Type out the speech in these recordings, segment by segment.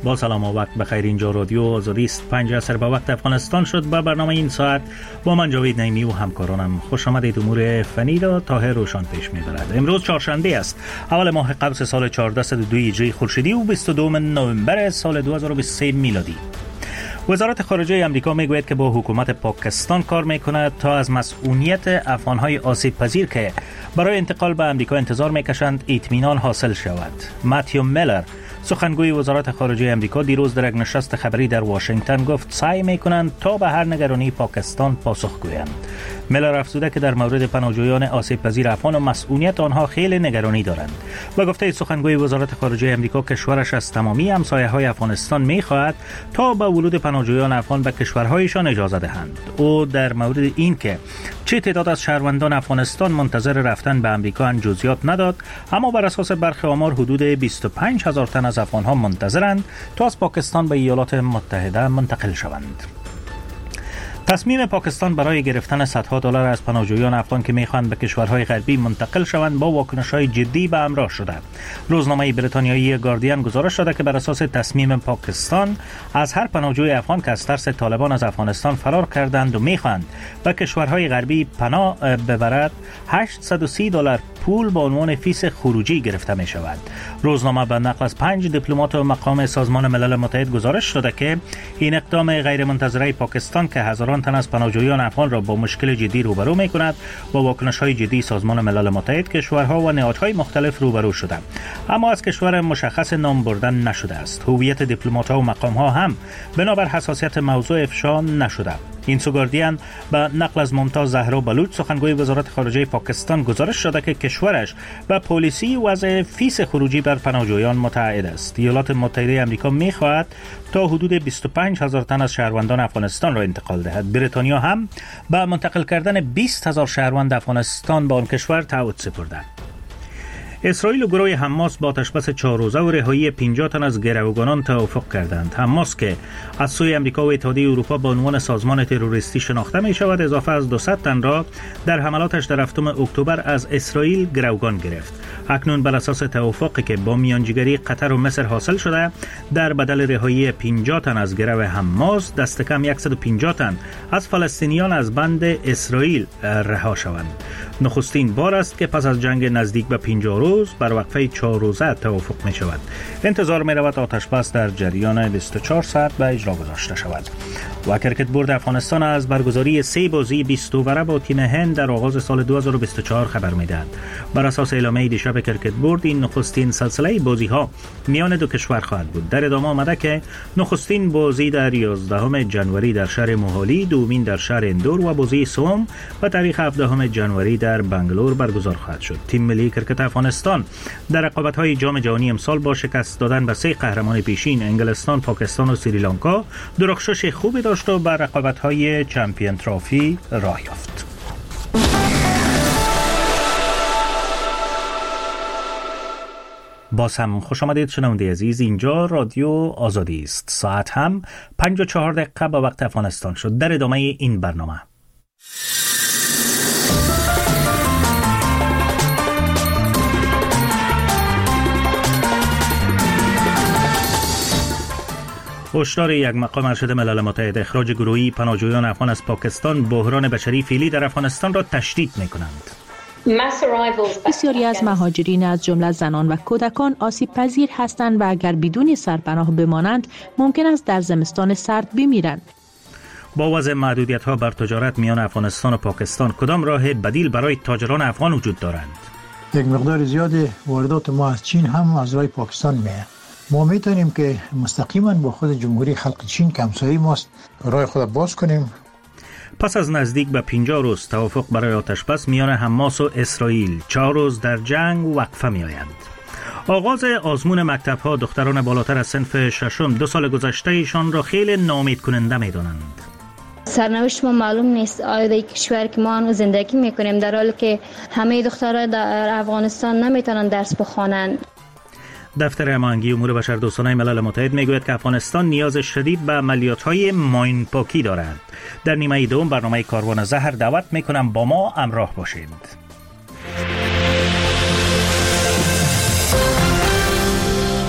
با سلام و وقت بخیر. اینجا رادیو آزادی است. 5 عصر به وقت افغانستان شد. با برنامه این ساعت با من جاوید نعیمی و همکارانم خوش آمدید. امور فنی را طاهر روشان پیش می‌برد. امروز چهارشنبه است، اول ماه قوس سال 1402 هجری خورشیدی و 22 نوامبر سال 2023 میلادی. وزارت خارجه امریکا میگوید که با حکومت پاکستان کار میکند تا از مسئولیت افغانهای آسیب پذیر که برای انتقال به امریکا انتظار میکشند اطمینان حاصل شود. ماتیو میلر، سخنگوی وزارت خارجه امریکا، دیروز در یک نشست خبری در واشنگتن گفت سعی میکنند تا به هر نگرانی پاکستان پاسخ گویند. میلر افزوده که در مورد پناهجویان آسیب پذیر افغان و مسئولیت آنها خیلی نگرانی دارند. و گفته سخنگوی وزارت خارجه امریکا کشورش از تمامی همسایه‌های افغانستان میخواهد تا به ورود پناهجویان افغان به کشورهایشان اجازه دهند. او در مورد این که چه تعداد از شهروندان افغانستان منتظر رفتن به امریکا جزئیات نداد، اما بر اساس برخی آمار حدود 25,000 تن از افغانها منتظرند تا از پاکستان به ایالات متحده منتقل شوند. تصمیم پاکستان برای گرفتن صدها دلار از پناهجویان افغان که میخواهند به کشورهای غربی منتقل شوند با واکنش‌های جدی به همراه شده. روزنامه بریتانیایی گاردین گزارش داده که بر اساس تصمیم پاکستان از هر پناهجوی افغان که از ترس طالبان از افغانستان فرار کردند و میخواهند به کشورهای غربی پناه ببرد، $830 پول به عنوان فیس خروجی گرفته می شود. روزنامه به نقل از 5 دیپلمات و مقام سازمان ملل متحد گزارش داده که این اقدام غیرمنتظره پاکستان که هزاران تن از پناهجویان افغان را با مشکل جدی روبرو می کند، با واکنش‌های جدی سازمان ملل متحد، کشورها و نهادهای مختلف روبرو شده، اما از کشور مشخص نام بردن نشده است. هویت دیپلمات‌ها و مقام‌ها هم بنابر حساسیت موضوع افشا نشده. این سو گاردین به نقل از ممتاز زهرا بلوچ، سخنگوی وزارت خارجه پاکستان، گزارش داده که کشورش به پالیسی وضع فیس خروجی بر پناهجویان متعهد است. ایالات متحده آمریکا می‌خواهد تا حدود 25,000 تن از شهروندان افغانستان را انتقال دهد. بریتانیا هم به منتقل کردن 20,000 شهروند افغانستان به آن کشور تعهد سپرده. اسرائیل و گروه حماس با آتشبس 4 روزه و رهایی 50 تن از گروگانان توافق کردند. حماس که از سوی آمریکا و اتحادیه اروپا به عنوان سازمان تروریستی شناخته می شود، اضافه از 200 تن را در حملاتش در 7 اکتبر از اسرائیل گروگان گرفت. اکنون بر اساس توافقی که با میانجیگری قطر و مصر حاصل شده، در بدل رهایی 50 تن از گروه حماس، دست کم 150 تن از فلسطینیان از بند اسرائیل رها شوند. نخستین بار است که پس از جنگ نزدیک به 50 روز بر وقفه 4 روزه توافق می شود. انتظار می رود آتشبس در جریان 24 ساعت به اجرا گذاشته شود. و کرکت بورد افغانستان از برگزاری 3 بازی 20 اووره با تیم هند در آغاز سال 2024 خبر می دهد. بر اساس اعلامیه دیشب کرکت بورد، این نخستین سلسله بازی ها میان دو کشور خواهد بود. در ادامه آمده که نخستین بازی در 11 ژانویه در شهر موهالی، دومین در شهر اندور و بازی سوم و تاریخ 17 ژانویه در بنگلور برگزار خواهد شد. تیم ملی کرکت افغانستان در رقابت‌های جام جهانی امسال با شکست دادن به 3 قهرمان پیشین انگلستان، پاکستان و سریلانکا درخشش خوبی داشت و بر رقابت‌های چمپیون ترافی راه یافت. باز هم خوش آمدید شنونده عزیز. اینجا رادیو آزادی است. ساعت هم 5:04 به وقت افغانستان شد. در ادامه این برنامه هشدار یک مقام ارشد ملل متحد: اخراج گروهی پناهجویان افغان از پاکستان بحران بشری فعلی در افغانستان را تشدید می‌کنند. بسیاری از مهاجرین از جمله زنان و کودکان آسیب پذیر هستند و اگر بدون سرپناه بمانند ممکن است در زمستان سرد بمیرند. با وضع محدودیت‌ها بر تجارت میان افغانستان و پاکستان، کدام راه بدیل برای تاجران افغان وجود دارند؟ یک مقدار زیادی واردات ما از چین هم از راه پاکستان میاد. ما میتونیم که مستقیما با خود جمهوری خلق چین که همسایه ماست راه خود باز کنیم. پس از نزدیک به 50 روز توافق برای آتشبس میان حماس و اسرائیل، 4 روز در جنگ وقفه می آیند. آغاز آزمون مکتب‌ها دختران بالاتر از صنف ششم 2 سال گذشته ایشان را خیلی ناامید کننده می دانند. سرنوشت ما معلوم نیست. آیا در کشور که ما زندگی میکنیم در حالی که همه دخترها در افغانستان نمیتونن درس بخوانند. دفتر هماهنگی امور بشردوستانه ملل متحد میگوید که افغانستان نیاز شدید به عملیات‌های ماین پاکی دارد. در نیمه دوم برنامه کاروان زهر دعوت میکنم با ما همراه باشید. تا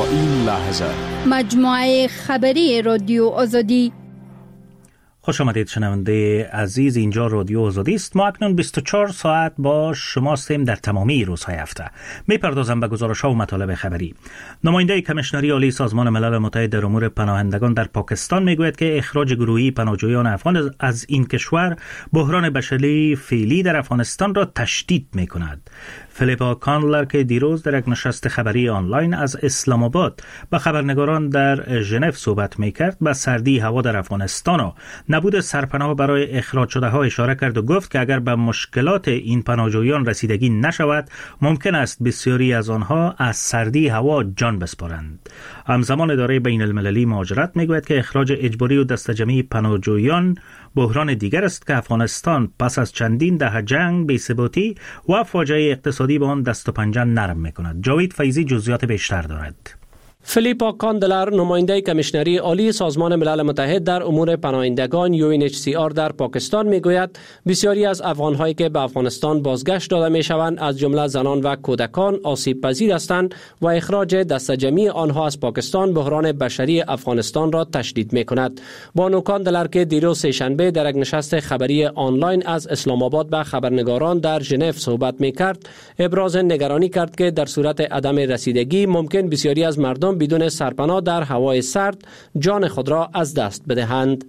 این لحظه مجموعه خبری رادیو آزادی. خوش آمدید شنونده عزیز، اینجا رادیو آزادی است. ما اکنون 24 ساعت با شما هستیم در تمامی روزهای هفته. میپردازم به گزارش‌ها و مطالب خبری. نماینده کمیشنری عالی سازمان ملل متحد در امور پناهندگان در پاکستان میگوید که اخراج گروهی پناهجویان افغان از این کشور بحران بشری فعلی در افغانستان را تشدید میکند. فیلیپا کاندلر که دیروز در یک نشست خبری آنلاین از اسلام آباد با خبرنگاران در ژنو صحبت میکرد، به سردی هوا در افغانستان و نبود سرپناه برای اخراج شده ها اشاره کرد و گفت که اگر به مشکلات این پناهجویان رسیدگی نشود ممکن است بسیاری از آنها از سردی هوا جان بسپارند. همزمان اداره بین المللی مهاجرت میگوید که اخراج اجباری و دسته‌جمعی پناهجویان بحران دیگر است که افغانستان پس از چندین دهه جنگ، بی‌ثباتی و فاجعه اقتصادی به آن دست و پنجه نرم میکند. جاوید فیضی جزئیات بیشتر دارد. فیلیپا کاندلر نماینده کمیشنری عالی سازمان ملل متحد در امور پناهندگان UNHCR در پاکستان میگوید بسیاری از افغان‌هایی که به افغانستان بازگشت داده میشوند از جمله زنان و کودکان آسیب پذیر هستند و اخراج دسته‌جمعی آنها از پاکستان بحران بشری افغانستان را تشدید میکند. بانو کاندلر که دیروز سه‌شنبه در یک نشست خبری آنلاین از اسلام آباد به خبرنگاران در ژنو صحبت میکرد، ابراز نگرانی کرد که در صورت عدم رسیدگی ممکن بسیاری از مردم بدون سرپناه در هوای سرد جان خود را از دست بدهند.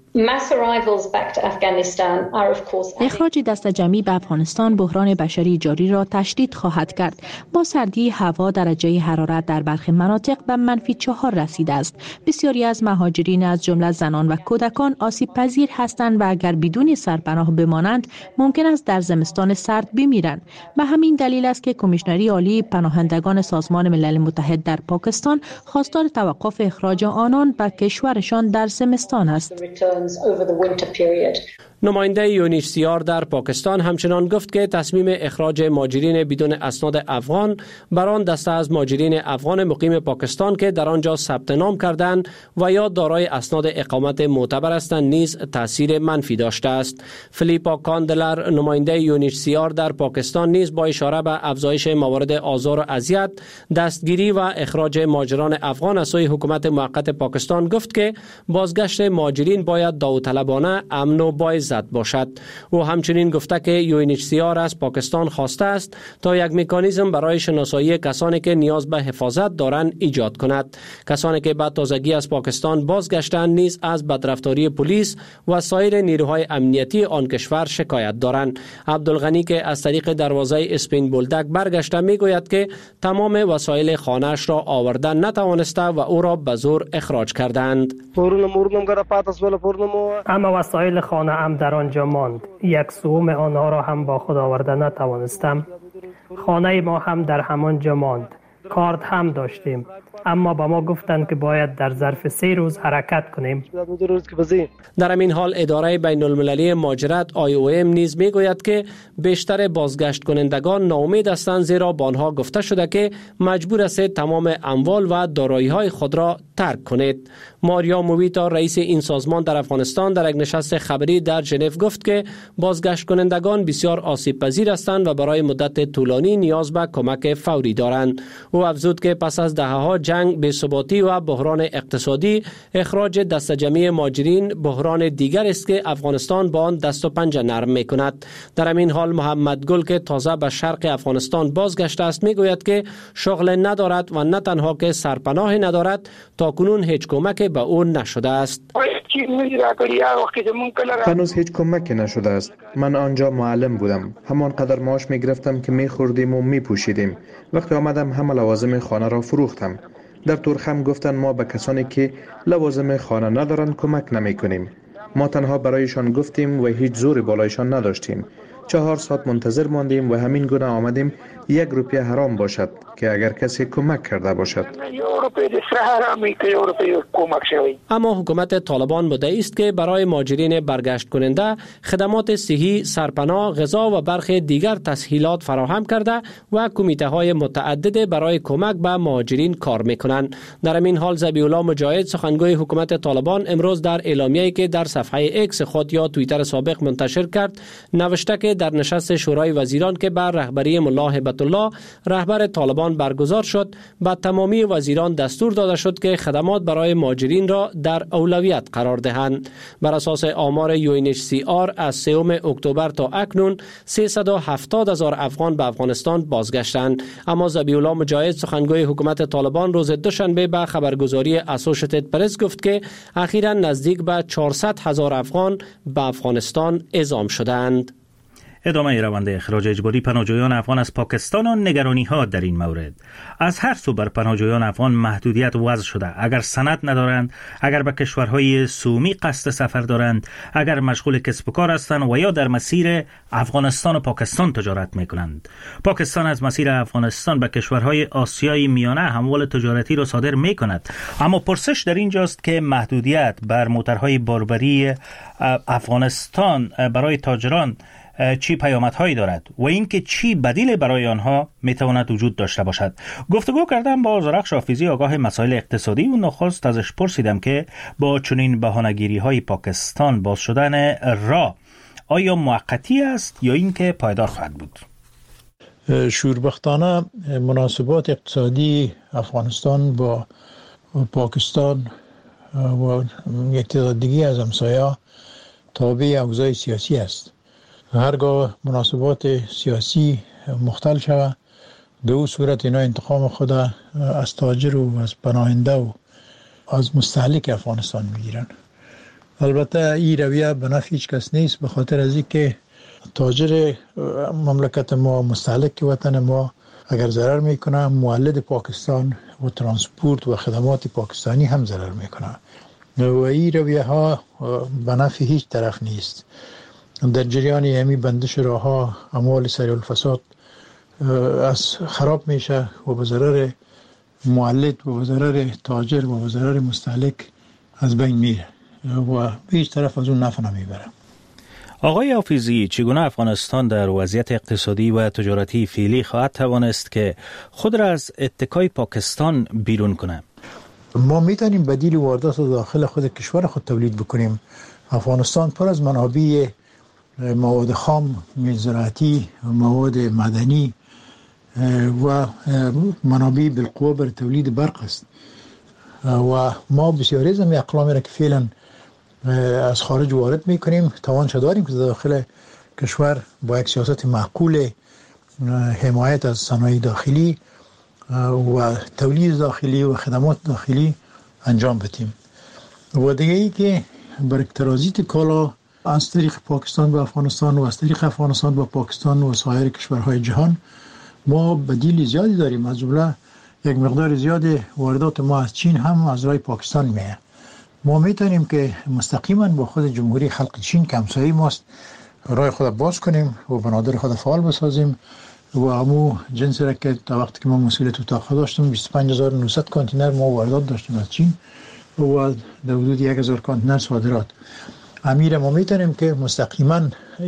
اخراج دسته‌جمعی به افغانستان بحران بشری جاری را تشدید خواهد کرد. با سردی هوا درجه حرارت در برخی مناطق به -4 رسیده است. بسیاری از مهاجرین از جمله زنان و کودکان آسیب پذیر هستند و اگر بدون سرپناه بمانند ممکن است در زمستان سرد بمیرند. به همین دلیل است که کمیشنری عالی پناهندگان سازمان ملل متحد در پاکستان خواستار توقف اخراج آنان به کشورشان در زمستان است. نماینده UNHCR در پاکستان همچنان گفت که تصمیم اخراج مهاجرین بدون اسناد افغان بر آن دسته از مهاجرین افغان مقیم پاکستان که در آنجا ثبت نام کردند و یا دارای اسناد اقامت معتبر هستند نیز تاثیر منفی داشته است. فیلیپا کاندلر نماینده UNHCR در پاکستان نیز با اشاره به افزایش موارد آزار و اذیت، دستگیری و اخراج مهاجران افغان از سوی حکومت موقت پاکستان گفت که بازگشت مهاجرین باید داوطلبانه، امن و باعزت باشد. او همچنین گفته که UNHCR از پاکستان خواسته است تا یک مکانیزم برای شناسایی کسانی که نیاز به حفاظت دارند ایجاد کند. کسانی که به تازگی از پاکستان بازگشتند نیز از بدرفتاری پلیس و سایر نیروهای امنیتی آن کشور شکایت دارند. عبدالغنی که از طریق دروازه اسپین بولدک برگشته میگوید که تمام وسایل خانه‌اش را آوردن نتوانسته و او را به زور اخراج کردند. اما وسایل خانه هم در آنجا ماند. یک سوم آنها را هم با خود آورده نتوانستم. خانه ما هم در همانجا ماند. کارت هم داشتیم، اما با ما گفتند که باید در ظرف 3 روز حرکت کنیم. در همین حال اداره بین المللی مهاجرت IOM نیز میگوید که بیشتر بازگشت کنندگان ناامید هستند، زیرا با آنها گفته شده که مجبور است تمام اموال و دارایی‌های خود را ترک کنید. ماریا مویتا رئیس این سازمان در افغانستان در یک نشست خبری در ژنو گفت که بازگشت کنندگان بسیار آسیب پذیر هستند و برای مدت طولانی نیاز به کمک فوری دارند. او افزود که پس از دهه‌ها جنگ، بی‌ثباتی و بحران اقتصادی، اخراج دسته‌جمعی مهاجرین بحران دیگر است که افغانستان با آن دست و پنجه نرم می‌کند. در همین حال محمد گل که تازه به شرق افغانستان بازگشته است میگوید که شغل ندارد و نه تنها که سرپناه ندارد، تاکنون هیچ کمک به او نشده است. هنوز هیچ کمک نشده است. من آنجا معلم بودم. همانقدر معاش می‌گرفتم که می‌خوردیم و می‌پوشیدیم. وقتی آمدم همه لوازم خانه را فروختم. در ترخم گفتن ما به کسانی که لوازم خانه ندارند کمک نمی‌کنیم. ما تنها برایشان گفتیم و هیچ زوری بالایشان نداشتیم. 4 ساعت منتظر ماندیم و همین گونه آمدیم 1 روپیه حرام باشد که اگر کسی کمک کرده باشد. اما حکومت طالبان مدعی است که برای مهاجرین برگشت کننده خدمات صحی، سرپناه، غذا و برخی دیگر تسهیلات فراهم کرده و کمیته‌های متعدد برای کمک به مهاجرین کار می‌کنند. در همین حال ذبیح‌الله مجاهد سخنگوی حکومت طالبان امروز در اعلامیه‌ای که در صفحه ایکس خود یا توییتر سابق منتشر کرد نوشته که در نشست شورای وزیران که بر رهبری ملا هیبت الله رهبر طالبان برگزار شد، به تمامی وزیران دستور داده شد که خدمات برای مهاجرین را در اولویت قرار دهند. بر اساس آمار UNHCR از 3 اکتبر تا اکنون 370,000 افغان به افغانستان بازگشتند. اما ذبیح الله مجاهد سخنگوی حکومت طالبان روز دوشنبه به خبرگزاری اسوسییتد پرس گفت که اخیراً نزدیک به 400,000 افغان به افغانستان اعزام شدند. ادامه روند اخراج اجباری پناهجویان افغان از پاکستان و نگرانی ها در این مورد. از هر سو بر پناهجویان افغان محدودیت وضع شده. اگر سند ندارند، اگر به کشورهای سومی قصد سفر دارند، اگر مشغول کسب و کار هستند و یا در مسیر افغانستان و پاکستان تجارت میکنند. پاکستان از مسیر افغانستان به کشورهای آسیای میانه اموال تجارتی را صادر میکند. اما پرسش در اینجاست که محدودیت بر موترهای باربری افغانستان برای تاجران چی پیامدهایی دارد و اینکه چی بدیل برای آنها میتواند وجود داشته باشد. گفتگو کردم با زرخش حافظی آگاه مسائل اقتصادی و نخست ازش پرسیدم که با چنین بهانه‌گیری‌های پاکستان باز شدن راه آیا موقتی است یا اینکه پایدار خواهد بود؟ شوربختانه مناسبات اقتصادی افغانستان با پاکستان و یک تعداد دیگه از همسایه‌ها تابع اوضاع سیاسی است. هرگاه مناسبات سیاسی مختل شود، به او صورت اینا انتقام خود از تاجر و از پناهنده و از مستهلک افغانستان میگیرن. البته این رویه به نفع هیچ کس نیست، به خاطر از اینکه تاجر مملکت ما، مستهلک وطن ما اگر ضرر میکنه، مولد پاکستان و ترانسپورت و خدمات پاکستانی هم ضرر میکنه و این رویه ها به نفع هیچ طرف نیست. در جریان همی بندش راه ها اموال سریع الفساد از خراب میشه و به ضرر مولد و به ضرر تاجر و به ضرر مستهلک از بین میره و هیچ طرف از اون نفع نمیبره. آقای حافظی، چگونه افغانستان در وضعیت اقتصادی و تجارتی فعلی خواهد توانست که خود را از اتکای پاکستان بیرون کنه؟ ما میتونیم بدیل واردات داخل خود کشور خود تولید بکنیم. افغانستان پر از منابع مواد خام، زراعتی، مواد معدنی و منابع بالقوه بر تولید برق است و ما بسیاری از این اقلامی را که فعلا از خارج وارد میکنیم توانش داریم که داخل کشور با یک سیاست معقول حمایت از صنایع داخلی و تولید داخلی و خدمات داخلی انجام بدیم. و دیگه ای که بر ترانزیت کالا از طریق پاکستان به افغانستان و از طریق افغانستان به پاکستان و سایر کشورهای جهان ما بدیل زیادی داریم. از جمله یک مقدار زیاد واردات ما از چین هم از راه پاکستان میه. ما میتونیم که مستقیما با خود جمهوری خلق چین که همسایه ماست راه خود باز کنیم و بنادر خود فعال بسازیم و همو جنس را که تا وقتی که ما مسئولیت اتاق داشتم 25900 کانتینر ما واردات داشتیم از چین و در حدود 1000 کانتینر صادرات. امیر ما میتونیم که مستقیما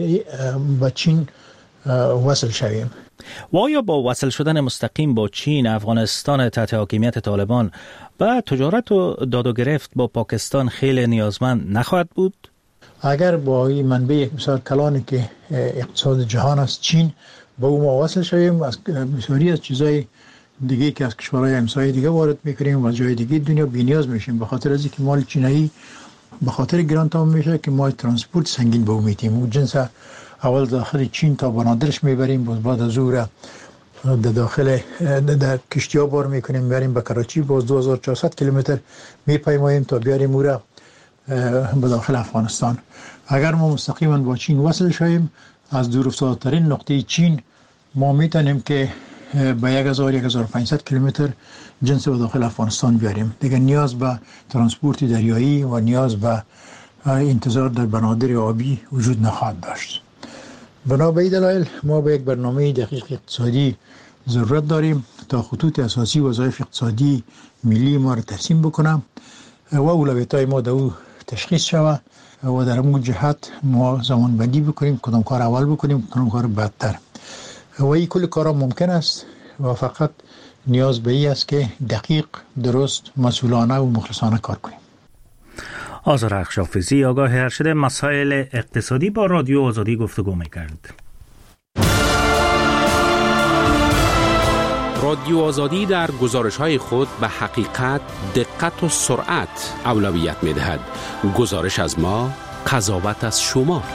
با چین وصل شویم. و آیا با وصل شدن مستقیم با چین افغانستان تحت حاکمیت طالبان به تجارت و داد و گرفت با پاکستان خیلی نیازمند نخواهد بود؟ اگر با این منبع مثال کلانی که اقتصاد جهان است چین با او ما وصل شویم، از بسیاری از چیزای دیگه که از کشورهای همسایه دیگه وارد میکنیم و جای دیگه دنیا بی‌نیاز میشیم، به خاطر از اینکه مال چینایی به خاطر گران تمام میشه که ما ترانسپورت سنگین به او میتیم و جنس اول داخل چین تا بنادرش میبریم، باز بعد از او را داخل در کشتی‌ها بار میکنیم میبریم به کراچی، باز 2400 کیلومتر میپیماییم تا بیاریم او را به داخل افغانستان. اگر ما مستقیما با چین وصل شویم، از دورافتاده‌ترین نقطه چین ما میتونیم که به 1000-1500 کیلومتر جنس به داخل افغانستان بیاریم. دیگه نیاز به ترانسپورت دریایی و نیاز به انتظار در بنادر آبی وجود نخواهد داشت. بنا به این دلایل ما به یک برنامه دقیق اقتصادی ضرورت داریم تا خطوط اساسی وظایف اقتصادی ملی ما را ترسیم بکنم و اولویت‌های ما در او تشخیص شود و در اون جهت ما زمان بندی بکنیم کدام کار اول بکنیم کدام کار بعدتر. و این کل کارا ممکن است و فقط نیاز به این است که دقیق، درست، مسئولانه و مخلصانه کار کنیم. زرخش حافظی آگاه ارشد مسائل اقتصادی با رادیو آزادی گفتگو می‌کرد. رادیو آزادی در گزارش‌های خود به حقیقت، دقت و سرعت اولویت می‌دهد. گزارش از ما، قضاوت از شما.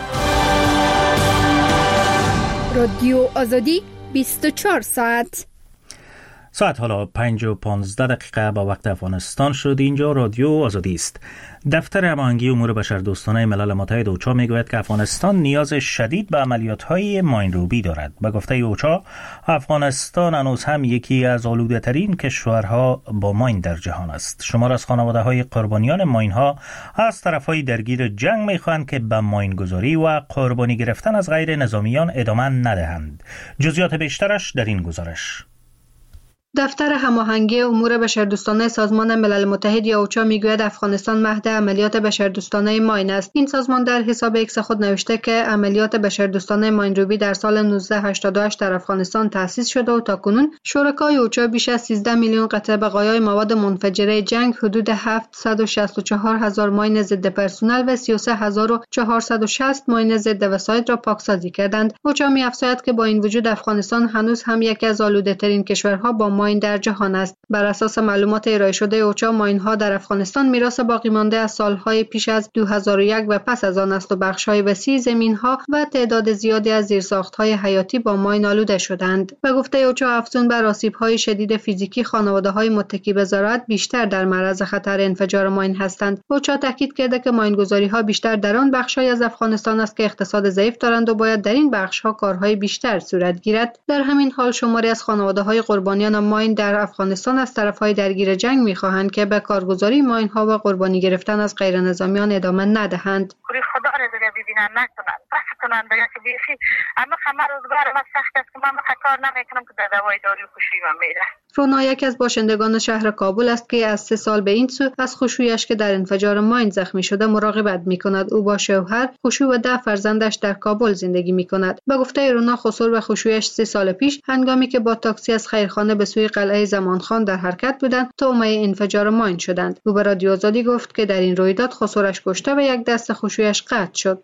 رادیو آزادی 24 ساعت. ساعت حالا 5:15 با وقت افغانستان شد. اینجا رادیو آزادی است. دفتر هماهنگی امور بشردوستانه ملل متحد اوچا میگوید که افغانستان نیاز شدید به عملیات‌های ماینروبی دارد. به گفته اوچا، افغانستان هنوز هم یکی از آلوده‌ترین کشورها با ماین در جهان است. شمار از خانواده‌های قربانیان ماین‌ها از طرف‌های درگیر جنگ می‌خواهند که به ماین‌گذاری و قربانی گرفتن از غیر نظامیان ادامه ندهند. جزئیات بیشترش در این گزارش. دفتر هماهنگی امور بشردوستانه سازمان ملل متحد یا اوچا میگوید افغانستان مهد عملیات بشردوستانه ماین است. این سازمان در حساب ایکس خود نوشته که عملیات بشردوستانه ماینروبی در سال 1988 در افغانستان تأسیس شده و تاکنون شرکای اوچا بیش از 13 میلیون قطعه بقایای مواد منفجره جنگ، حدود 764,000 ماین ضد پرسنل و 33,460 ماین ضد وسایل را پاکسازی کردند. اوچا می‌افزاید که با این وجود افغانستان هنوز هم یکی از آلوده‌ترین کشورها با ماین در جهان است. بر اساس معلومات ارائه شده اوچا، ماین‌ها در افغانستان میراث باقی مانده از سالهای پیش از 2001 و پس از آن است و بخش‌های وسیع زمین‌ها و تعداد زیادی از زیرساخت‌های حیاتی با ماین آلوده شدند. به گفته اوچا، افزون بر آسیب‌های شدید فیزیکی، خانواده‌های متکی به زراعت بیشتر در معرض خطر انفجار ماین هستند. اوچا تاکید کرده که ماین‌گذاری‌ها بیشتر در آن بخش‌های از افغانستان است که اقتصاد ضعیف دارند و باید در این بخش‌ها کارهای بیشتر صورت گیرد. در همین حال شماری از خانواده‌های قربانیان ماین در افغانستان از طرف‌های درگیر جنگ می‌خواهند که به کارگزاری ماین‌ها و قربانی گرفتن از غیر نظامیان ادامه ندهند. خدا را دیگه ببینن نکنن. بس کنن دیگه که بیخی اما خمر روزگار ما سخت است که من کار نمیکنم که در دوای داری خوشی من میره. رونا یک از باشندگان شهر کابل است که از 3 سال به این سو از خشویش که در انفجار ماین زخمی شده مراقبت می‌کند. او با شوهر، خشو و 10 فرزندش در کابل زندگی می‌کند. به گفته رونا، خسرو و خشویش 3 سال پیش هنگامی که با تاکسی از خیرخانه به سوی قلعه زمانخان در حرکت بودند، تومه انفجار ماین شدند. او به رادیو آزادی گفت که در این رویداد خسروش کشته و یک دست خشویش قطع شد.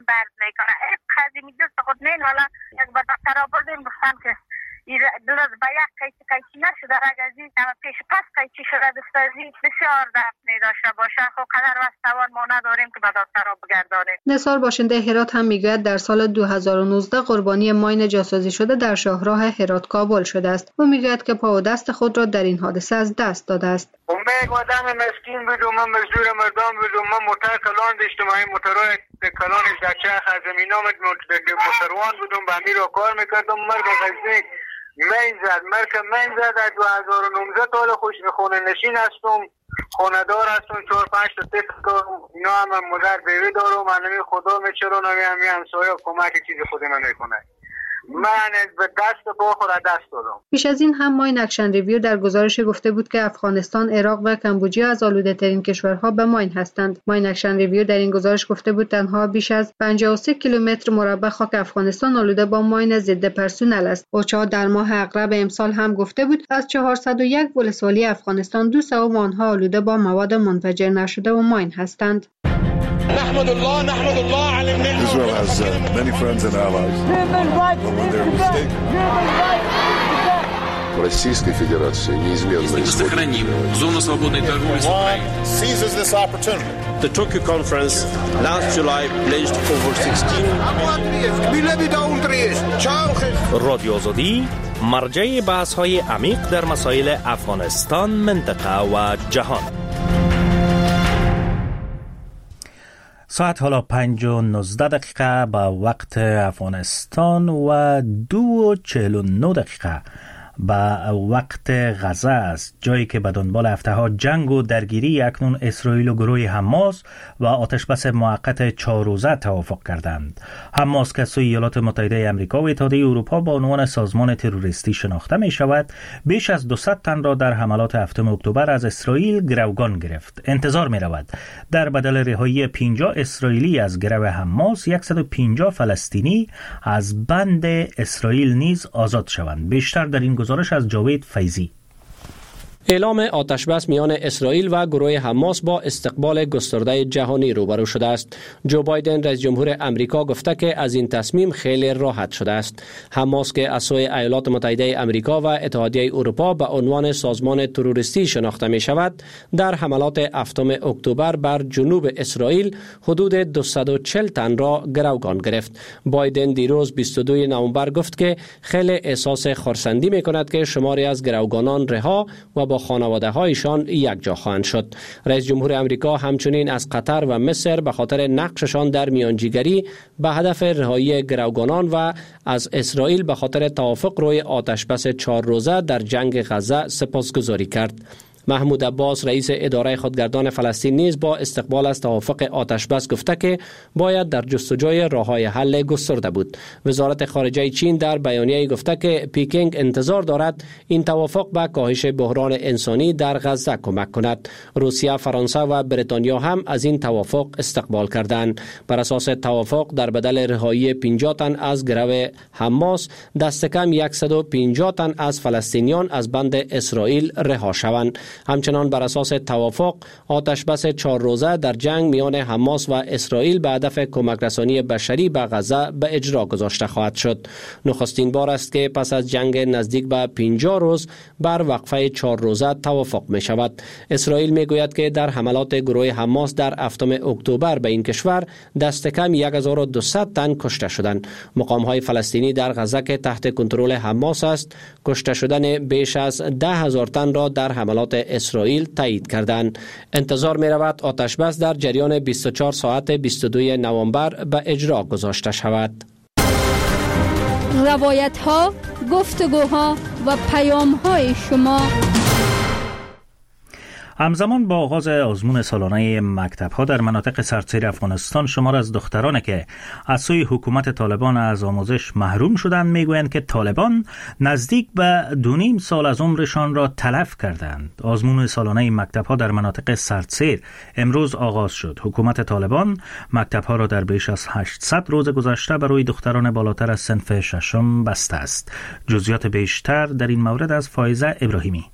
یک با دکتر آوردیم گفتن که این درست به یک قیچی نشده رگزی اما پیش پس قیچی شده دستازی بسیار درد می داشته باشه. خب قدر وستوان ما نداریم که به دکتر را بگردانیم. نثار باشنده هرات هم میگوید در سال 2019 قربانی ماین جاسازی شده در شاهراه هرات کابل شده است. او میگوید که پا و دست خود را در این حادثه از دست داده است. من یک آدم مسکین بودم، من مزدور مردم بودم، من موتر کلان داشتم، این موترهای کلانش در چرخ از زمین آمد، موتروان بودم، به امیر را کار میکردم. مرگ غزنی من زد از 2019 تا حالا خوش خونه نشین هستم، خونه دار هستم، 4-5 تا طفل دارم. اینا هم مادر بیوی دارم، من خدا میچرونم، همین همسایه کمک چیز خودی من میکنه. من به دست پا خود دست دادم. پیش از این هم ماین اکشن ریویو در گزارش گفته بود که افغانستان، عراق و کمبودجا از آلوده ترین کشورها به ماین هستند. ماین اکشن ریویو در این گزارش گفته بود تنها بیش از 53 کیلومتر مربع خاک افغانستان آلوده با ماین ضد پرسنل است. اوچا در ماه اغرب امسال هم گفته بود از 401 ولسوالی افغانستان 200 آنها آلوده با مواد منفجر نشده و ماین هستند. نحمد الله على النعمة. Israel has many friends and allies. When they're mistaken. Российской Федерации неизменно сохраним зону свободной торговли с Украиной. Seizes this opportunity. The Tokyo conference last July pledged over 16 رادیو آزادی مرجع بحث‌های عمیق در مسائل افغانستان، منطقه و جهان. ساعت حالا 5:19 با وقت افغانستان و 2:49 با وقت غزه است، جایی که به دنبال هفته‌ها جنگ و درگیری اکنون اسرائیل و گروه حماس و آتشبس موقت 4 روزه توافق کردند. حماس که سوی ایالات متحده آمریکا و اتحادیه اروپا با عنوان سازمان تروریستی شناخته می شود، بیش از 200 تن را در حملات 7 اکتبر از اسرائیل گروگان گرفت. انتظار می رود در بدل رهایی 50 اسرائیلی از گرو حماس 150 فلسطینی از بند اسرائیل نیز آزاد شوند. بیشتر در این گزارش از جاوید فیضی. اعلام آتشبس میان اسرائیل و گروه حماس با استقبال گسترده جهانی روبرو شده است. جو بایدن رئیس جمهور امریکا گفته که از این تصمیم خیلی راحت شده است. حماس که از سوی ایالات متحده امریکا و اتحادیه اروپا به عنوان سازمان تروریستی شناخته می شود، در حملات 7 اکتبر بر جنوب اسرائیل حدود 240 تن را گروگان گرفت. بایدن دیروز 22 نوامبر گفت که خیلی احساس خرسندی می کند که شماری از گروگانان رها و با خانواده هایشان یک جا خواهند شد. رئیس جمهور امریکا همچنین از قطر و مصر به خاطر نقششان در میانجیگری به هدف رهایی گروگانان و از اسرائیل به خاطر توافق روی آتشبس 4 روزه در جنگ غزه سپاسگزاری کرد. محمود عباس رئیس اداره خودگردان فلسطین نیز با استقبال از توافق آتشبس گفته که باید در جستجوی راه‌های حل گسترده بود. وزارت خارجه چین در بیانیه گفته که پکینگ انتظار دارد این توافق به کاهش بحران انسانی در غزه کمک کند. روسیه، فرانسه و بریتانیا هم از این توافق استقبال کردند. بر اساس توافق در بدل رهایی 50 تن از گرو حماس، دست کم 150 تن از فلسطینیان از بند اسرائیل رها شوند. همچنان بر اساس توافق آتشبس 4 روزه در جنگ میان حماس و اسرائیل به هدف کمک رسانی بشری به غزه به اجرا گذاشته خواهد شد. نخستین بار است که پس از جنگ نزدیک به 50 روز بر وقفه 4 روزه توافق می شود. اسرائیل می گوید که در حملات گروه حماس در 7 اکتبر به این کشور دست کم 1200 تن کشته شدند. مقام های فلسطینی در غزه که تحت کنترل حماس است، کشته شدن بیش از 10,000 تن را در حملات اسرائیل تایید کردند. انتظار می رود آتشبس در جریان 24 ساعت 22 نوامبر به اجرا گذاشته شود. روایت ها، گفتگوها و پیام های شما. همزمان با آغاز آزمون سالانه مکتب‌ها در مناطق سراسر افغانستان، شمار از دخترانی که از سوی حکومت طالبان از آموزش محروم شدند میگویند که طالبان نزدیک به 2.5 سال از عمرشان را تلف کردند. آزمون سالانه مکتب‌ها در مناطق سراسر امروز آغاز شد. حکومت طالبان مکتب‌ها را در بیش از 800 روز گذشته برای دختران بالاتر از صنف ششم بسته است. جزئیات بیشتر در این مورد از فائزه ابراهیمی.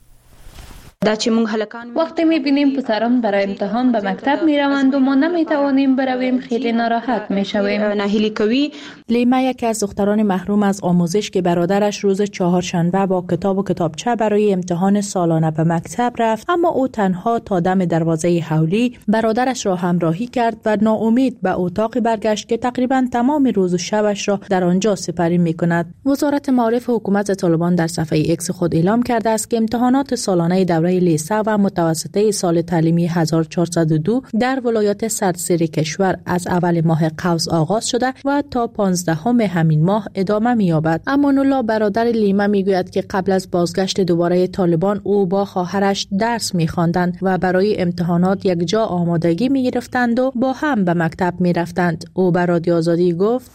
وقتی می‌بینیم پسران برای امتحان به مکتب می‌روند و ما نمی‌توانیم برویم، خیلی ناراحت می‌شویم. لیما یکی از دختران محروم از آموزش که برادرش روز چهارشنبه با کتاب و کتابچه برای امتحان سالانه به مکتب رفت، اما او تنها تا دم دروازه حولی برادرش را همراهی کرد و ناامید به اتاقی برگشت که تقریباً تمام روز و شبش را در آنجا سپری می‌کند. وزارت معارف حکومت طالبان در صفحه ایکس خود اعلام کرده است که امتحانات سالانه دوره لیسه و متوسطه سال تعلیمی 1402 در ولایات سراسر کشور از اول ماه قوس آغاز شده و تا 15 همین ماه ادامه می‌یابد. امان الله برادر لیما میگوید که قبل از بازگشت دوباره طالبان او با خواهرش درس می‌خواندند و برای امتحانات یک جا آمادگی می‌گرفتند و با هم به مکتب می‌رفتند. او به رادیو آزادی گفت: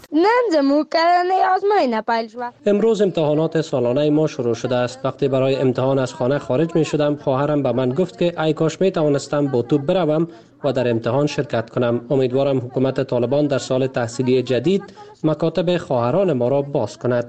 امروز امتحانات سالانه ما شروع شده است. وقتی برای امتحان از خانه خارج می‌شدم، خواهرم به من گفت که ای کاش می توانستم با تو بروم و در امتحان شرکت کنم. امیدوارم حکومت طالبان در سال تحصیلی جدید مکاتب خواهران ما را باز کند.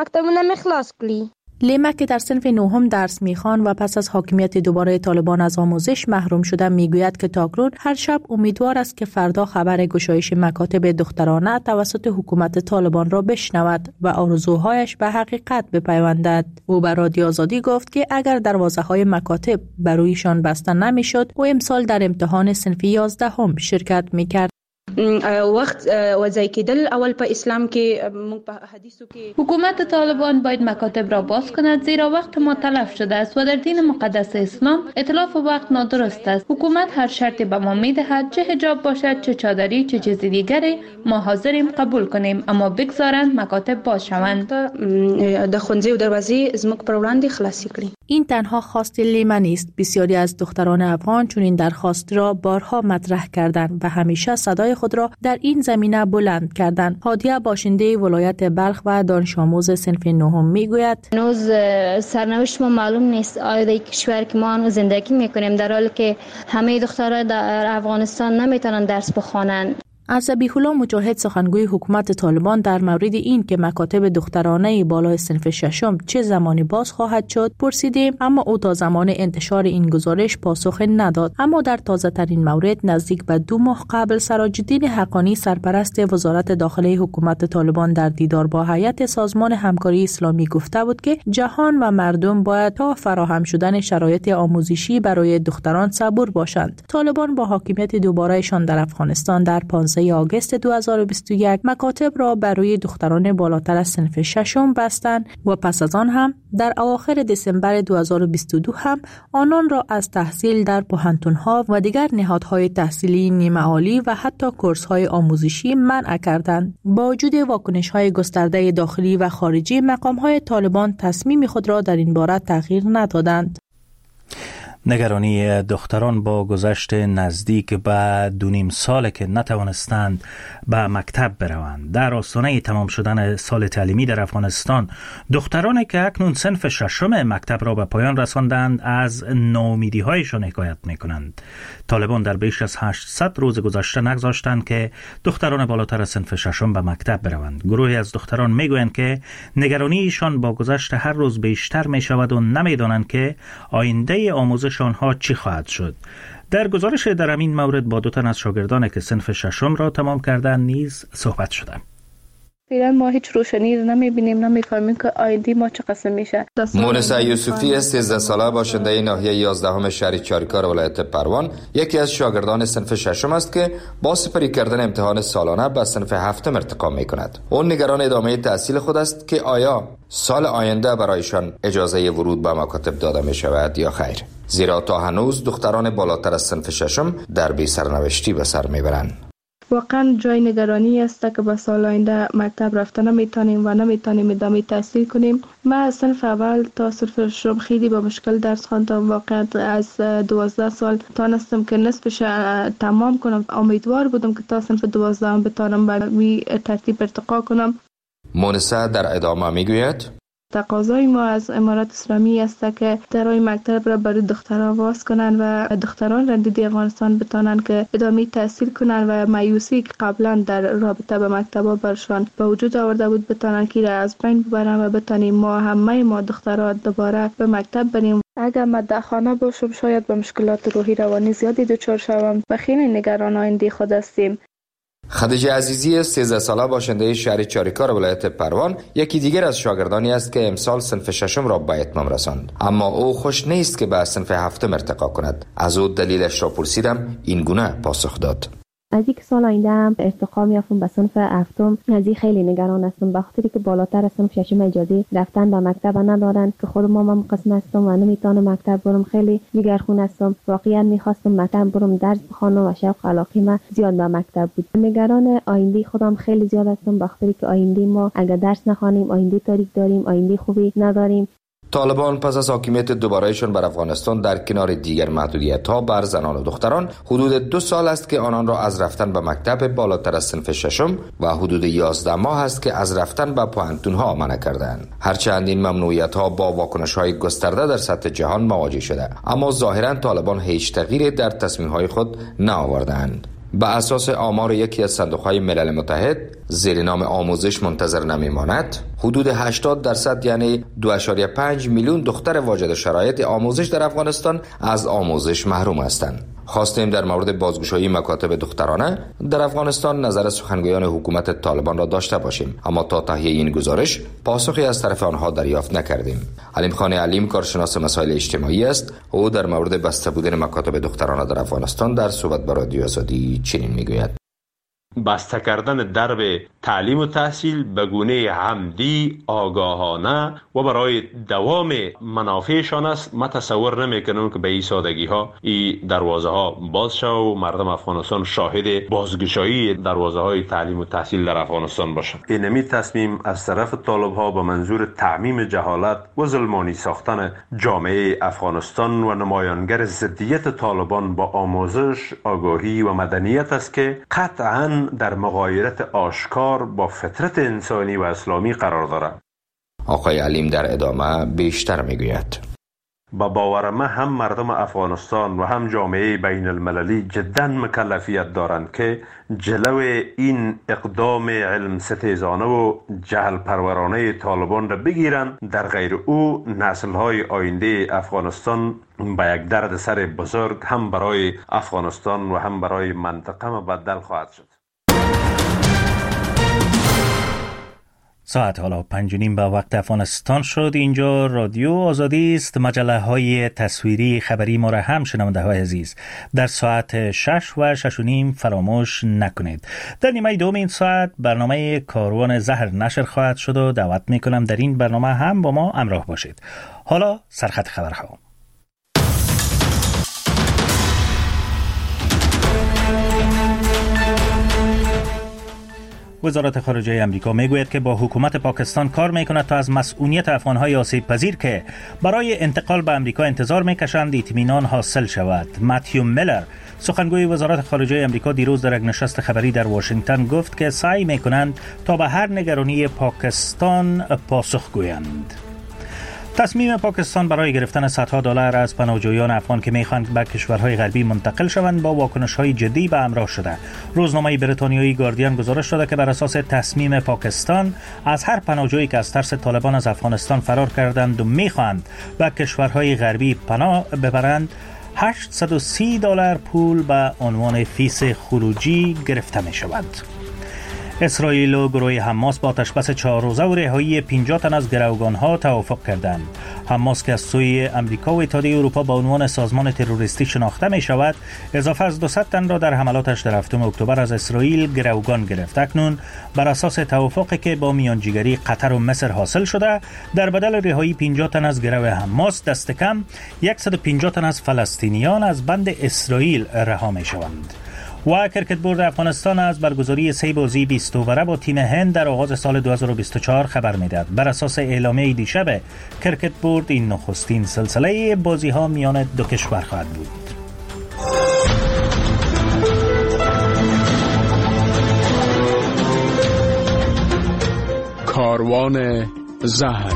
لیما که در صنف 9 درس می‌خواند و پس از حاکمیت دوباره طالبان از آموزش محروم شده میگوید که تاکنون هر شب امیدوار است که فردا خبر گشایش مکاتب دخترانه توسط حکومت طالبان را بشنود و آرزوهایش به حقیقت بپیوندد. او به رادیو آزادی گفت که اگر دروازه‌های مکاتب برویشان بسته نمی‌شد، او امسال در امتحان صنف 11 شرکت می‌کرد. وخت وضعی کېدل اول په اسلام کې حدیثو کې حکومت طالبان باید مکاتب را باز کند، زیرا وقت ما تلف شده است و در دین مقدس اسلام اتلاف وقت نادرست است. حکومت هر شرطی به ما میدهد، چه حجاب باشد، چه چادری، چه چیز دیگری، ما حاضریم قبول کنیم، اما بگذارند مکاتب باز شوند. د ښوونځي او دروازې زموږ پر وړاندې خلاصې کړي. این تنها خواست لیما نیست. بسیاری از دختران افغان چون این درخواست را بارها مطرح کردند و همیشه صدای خود را در این زمینه بلند کردند. هادیه باشنده ولایت بلخ و دانش آموز صنف 9 میگوید: هنوز سرنوشت ما معلوم نیست. آیا در کشور که ما هنوز زندگی میکنیم، در حالی که همه دختران در افغانستان نمیتونن درس بخوانند. از ذبیح الله مجاهد سخنگوی حکومت طالبان در مورد این که مکاتب دخترانه بالای صنف ششم چه زمانی باز خواهد شد پرسیدیم، اما او تا زمان انتشار این گزارش پاسخ نداد. اما در تازه ترین مورد نزدیک به 2 ماه قبل سراج‌الدین حقانی سرپرست وزارت داخلی حکومت طالبان در دیدار با هیئت سازمان همکاری اسلامی گفته بود که جهان و مردم باید تا فراهم شدن شرایط آموزشی برای دختران صبور باشند. طالبان با حاکمیت دوبارهشان در افغانستان در 15 آگوست 2021 مکاتب را برای دختران بالاتر از صنف ششم بستند و پس از آن هم در اواخر دسامبر 2022 هم آنان را از تحصیل در پوهنتون‌ها و دیگر نهادهای تحصیلی نیمه عالی و حتی کورس‌های آموزشی منع کردند. با وجود واکنش‌های گسترده داخلی و خارجی، مقام‌های طالبان تصمیم خود را در این باره تغییر ندادند. نگرانی دختران با گذشت نزدیک به 2.5 سال که نتوانستند به مکتب بروند. در آستانه تمام شدن سال تعلیمی در افغانستان، دخترانی که اکنون صنف ششم مکتب را به پایان رساندند از ناامیدی‌هایشان حکایت می‌کنند. طالبان در بیش از 800 روز گذشته نگذاشتند که دختران بالاتر از صنف ششم به مکتب بروند. گروهی از دختران میگویند که نگرانیشان با گذشت هر روز بیشتر می‌شود و نمی‌دانند که آینده آموزش آنها چی خواهد شد. در گزارش در همین مورد با 2 تن از شاگردان که صنف ششم را تمام کردند نیز صحبت شده. فعلا ما هیچ روشنی نمیبینیم، نمیفهمیم که آینده ما چه قسم میشه. مونسا یوسفی 13 ساله باشنده ناحیه 11 شهر چاریکار ولایت پروان یکی از شاگردان صنف ششم است که با سپری کردن امتحان سالانه به صنف 7 ارتقا میکند. اون نگران ادامه تحصیل خود است که آیا سال آینده برایشان اجازه ورود به مکاتب داده می شود یا خیر، زیرا تا هنوز دختران بالاتر از صنف ششم در بی سرنوشتی به سر میبرند. واقعا جای نگرانی است که با سال آینده مکتب رفته نمیتونیم و نمیتونیم ادامه تحصیل کنیم. من از صنف اول تا صنف ششم خیلی با مشکل درس خواندم. واقعا از 12 سال تانستم که نصفش تمام کنم. امیدوار بودم که تا صنف 12 بتونم به ترتیب ارتقا کنم. مونسا در ادامه میگوید تقاضای ما از امارات اسلامی است که درای مکتب را برای دختران باز کنند و دختران رندیده افغانستان بتانند که ادامه تحصیل کنند و مایوسی که قبلا در رابطه به مکتب‌ها برشان به وجود آورده بود بتانند که از بین ببرند و بتانیم ما دختران دوباره به مکتب بریم. اگر مدرسه‌خانه باشم شاید به مشکلات روحی روانی زیادی دچار شوم و خیلی نگران آینده خود هستیم. خدیجه عزیزی 13 ساله باشنده شهر چاریکار ولایت پروان یکی دیگر از شاگردانی است که امسال صنف ششم را به اتمام رساند، اما او خوش نیست که به صنف 7 ارتقا کند. از او دلیلش را پرسیدم، این گونه پاسخ داد: از یک سال آینده هم ارتقا میافتم به صنف 7. از این خیلی نگران هستم، به خاطری که بالاتر از صنف 6 اجازه رفتن به مکتب ندارن که خود ما مقصر هستم و نمیتونم مکتب برم. خیلی نگران هستم. واقعا میخواستم مکتب برم درس بخونم و شوق علاقه من زیاد به مکتب بود. نگران آینده خودم خیلی زیاد هستم، به خاطری که آینده ما اگر درس نخوانیم آینده تاریک داریم، آینده خوبی نداریم. طالبان پس از حاکمیت دوبارهشان بر افغانستان در کنار دیگر محدودیت‌ها بر زنان و دختران حدود 2 سال است که آنان را از رفتن به مکتب بالاتر از صنف ششم و حدود 11 ماه است که از رفتن به پوهنتون‌ها منع کردند. هرچند این ممنوعیت‌ها با واکنش‌های گسترده در سطح جهان مواجه شده، اما ظاهراً طالبان هیچ تغییری در تصمیم‌های خود نآوردند. به اساس آمار یکی از صندوق‌های ملل متحد زیر نام آموزش منتظر نمیماند، حدود 80% یعنی 2.5 میلیون دختر واجد شرایط آموزش در افغانستان از آموزش محروم هستند. خواستیم در مورد بازگشایی مکاتب دخترانه در افغانستان نظر سخنگویان حکومت طالبان را داشته باشیم، اما تا تهیه این گزارش پاسخی از طرف آنها دریافت نکردیم. علیم خان علیم کارشناس مسائل اجتماعی است. او در مورد بسته بودن مکاتب دخترانه در افغانستان در صحبت با رادیو آزادی چنین میگوید: بسته کردن درب تعلیم و تحصیل به گونه عمدی، آگاهانه و برای دوام منافعشان است. من تصور نمیکنم که به این سادگی ها این دروازه ها باز شود و مردم افغانستان شاهد بازگشایی دروازه های تعلیم و تحصیل در افغانستان باشند. اینمی تصمیم از طرف طالب ها به منظور تعمیم جهالت و ظلمانی ساختن جامعه افغانستان و نمایانگر ضدیت طالبان با آموزش، آگاهی و مدنیت است که قطعاً در مغایرت آشکار با فطرت انسانی و اسلامی قرار دارد. آقای علیم در ادامه بیشتر میگوید: با باور من هم مردم افغانستان و هم جامعه بین المللی جدا مکلفیت دارند که جلو این اقدام علم ستیزانه و جهل پرورانه طالبان را بگیرند. در غیر او نسل‌های آینده افغانستان با یک درد سر بزرگ هم برای افغانستان و هم برای منطقه مبدل خواهد شد. ساعت حالا 5:30 به وقت افغانستان شد. اینجا رادیو آزادی است. مجله های تصویری خبری ما را هم شنونده های عزیز در ساعت 6 و 6:30 فراموش نکنید. در نیمه دوم این ساعت برنامه کاروان زهر نشر خواهد شد و دعوت میکنم در این برنامه هم با ما همراه باشید. حالا سرخط خبرها. وزارت خارجه امریکا میگوید که با حکومت پاکستان کار میکند تا از مسئولیت افغانهای آسیب پذیر که برای انتقال به امریکا انتظار میکشند اطمینان حاصل شود. متیو میلر سخنگوی وزارت خارجه امریکا دیروز در یک نشست خبری در واشنگتن گفت که سعی میکنند تا به هر نگرانی پاکستان پاسخ گویند. تصمیم پاکستان برای گرفتن صدها دلار از پناهجویان افغان که میخواهند به کشورهای غربی منتقل شوند با واکنش‌های جدی به همراه شده. روزنامه بریتانیایی گاردین گزارش داده که بر اساس تصمیم پاکستان از هر پناهجویی که از ترس طالبان از افغانستان فرار کردند و میخواهند به کشورهای غربی پناه ببرند $830 پول به عنوان فیس خروجی گرفته می شود. اسرائیل و گروه حماس با آتشبس 4 روزه و رهایی 50 تن از گروگانها توافق کردند. حماس که از سوی امریکا و اتحادیه اروپا با عنوان سازمان تروریستی شناخته می شود، اضافه از 200 تن را در حملاتش در 7 اکتبر از اسرائیل گروگان گرفت. اکنون بر اساس توافقی که با میانجیگری قطر و مصر حاصل شده، در بدل رهایی 50 تن از گروه حماس دست کم 150 تن از فلسطینیان از بند اسرائیل رها می شوند. و کرکت بورد افغانستان از برگزاری 3 بازی 20 اووره با تیم هند در آغاز سال 2024 خبر می‌دهد. بر اساس اعلامیه دیشب کرکت بورد این نخستین سلسله بازی‌ها میان دو کشور خواهد بود. کاروان زهر.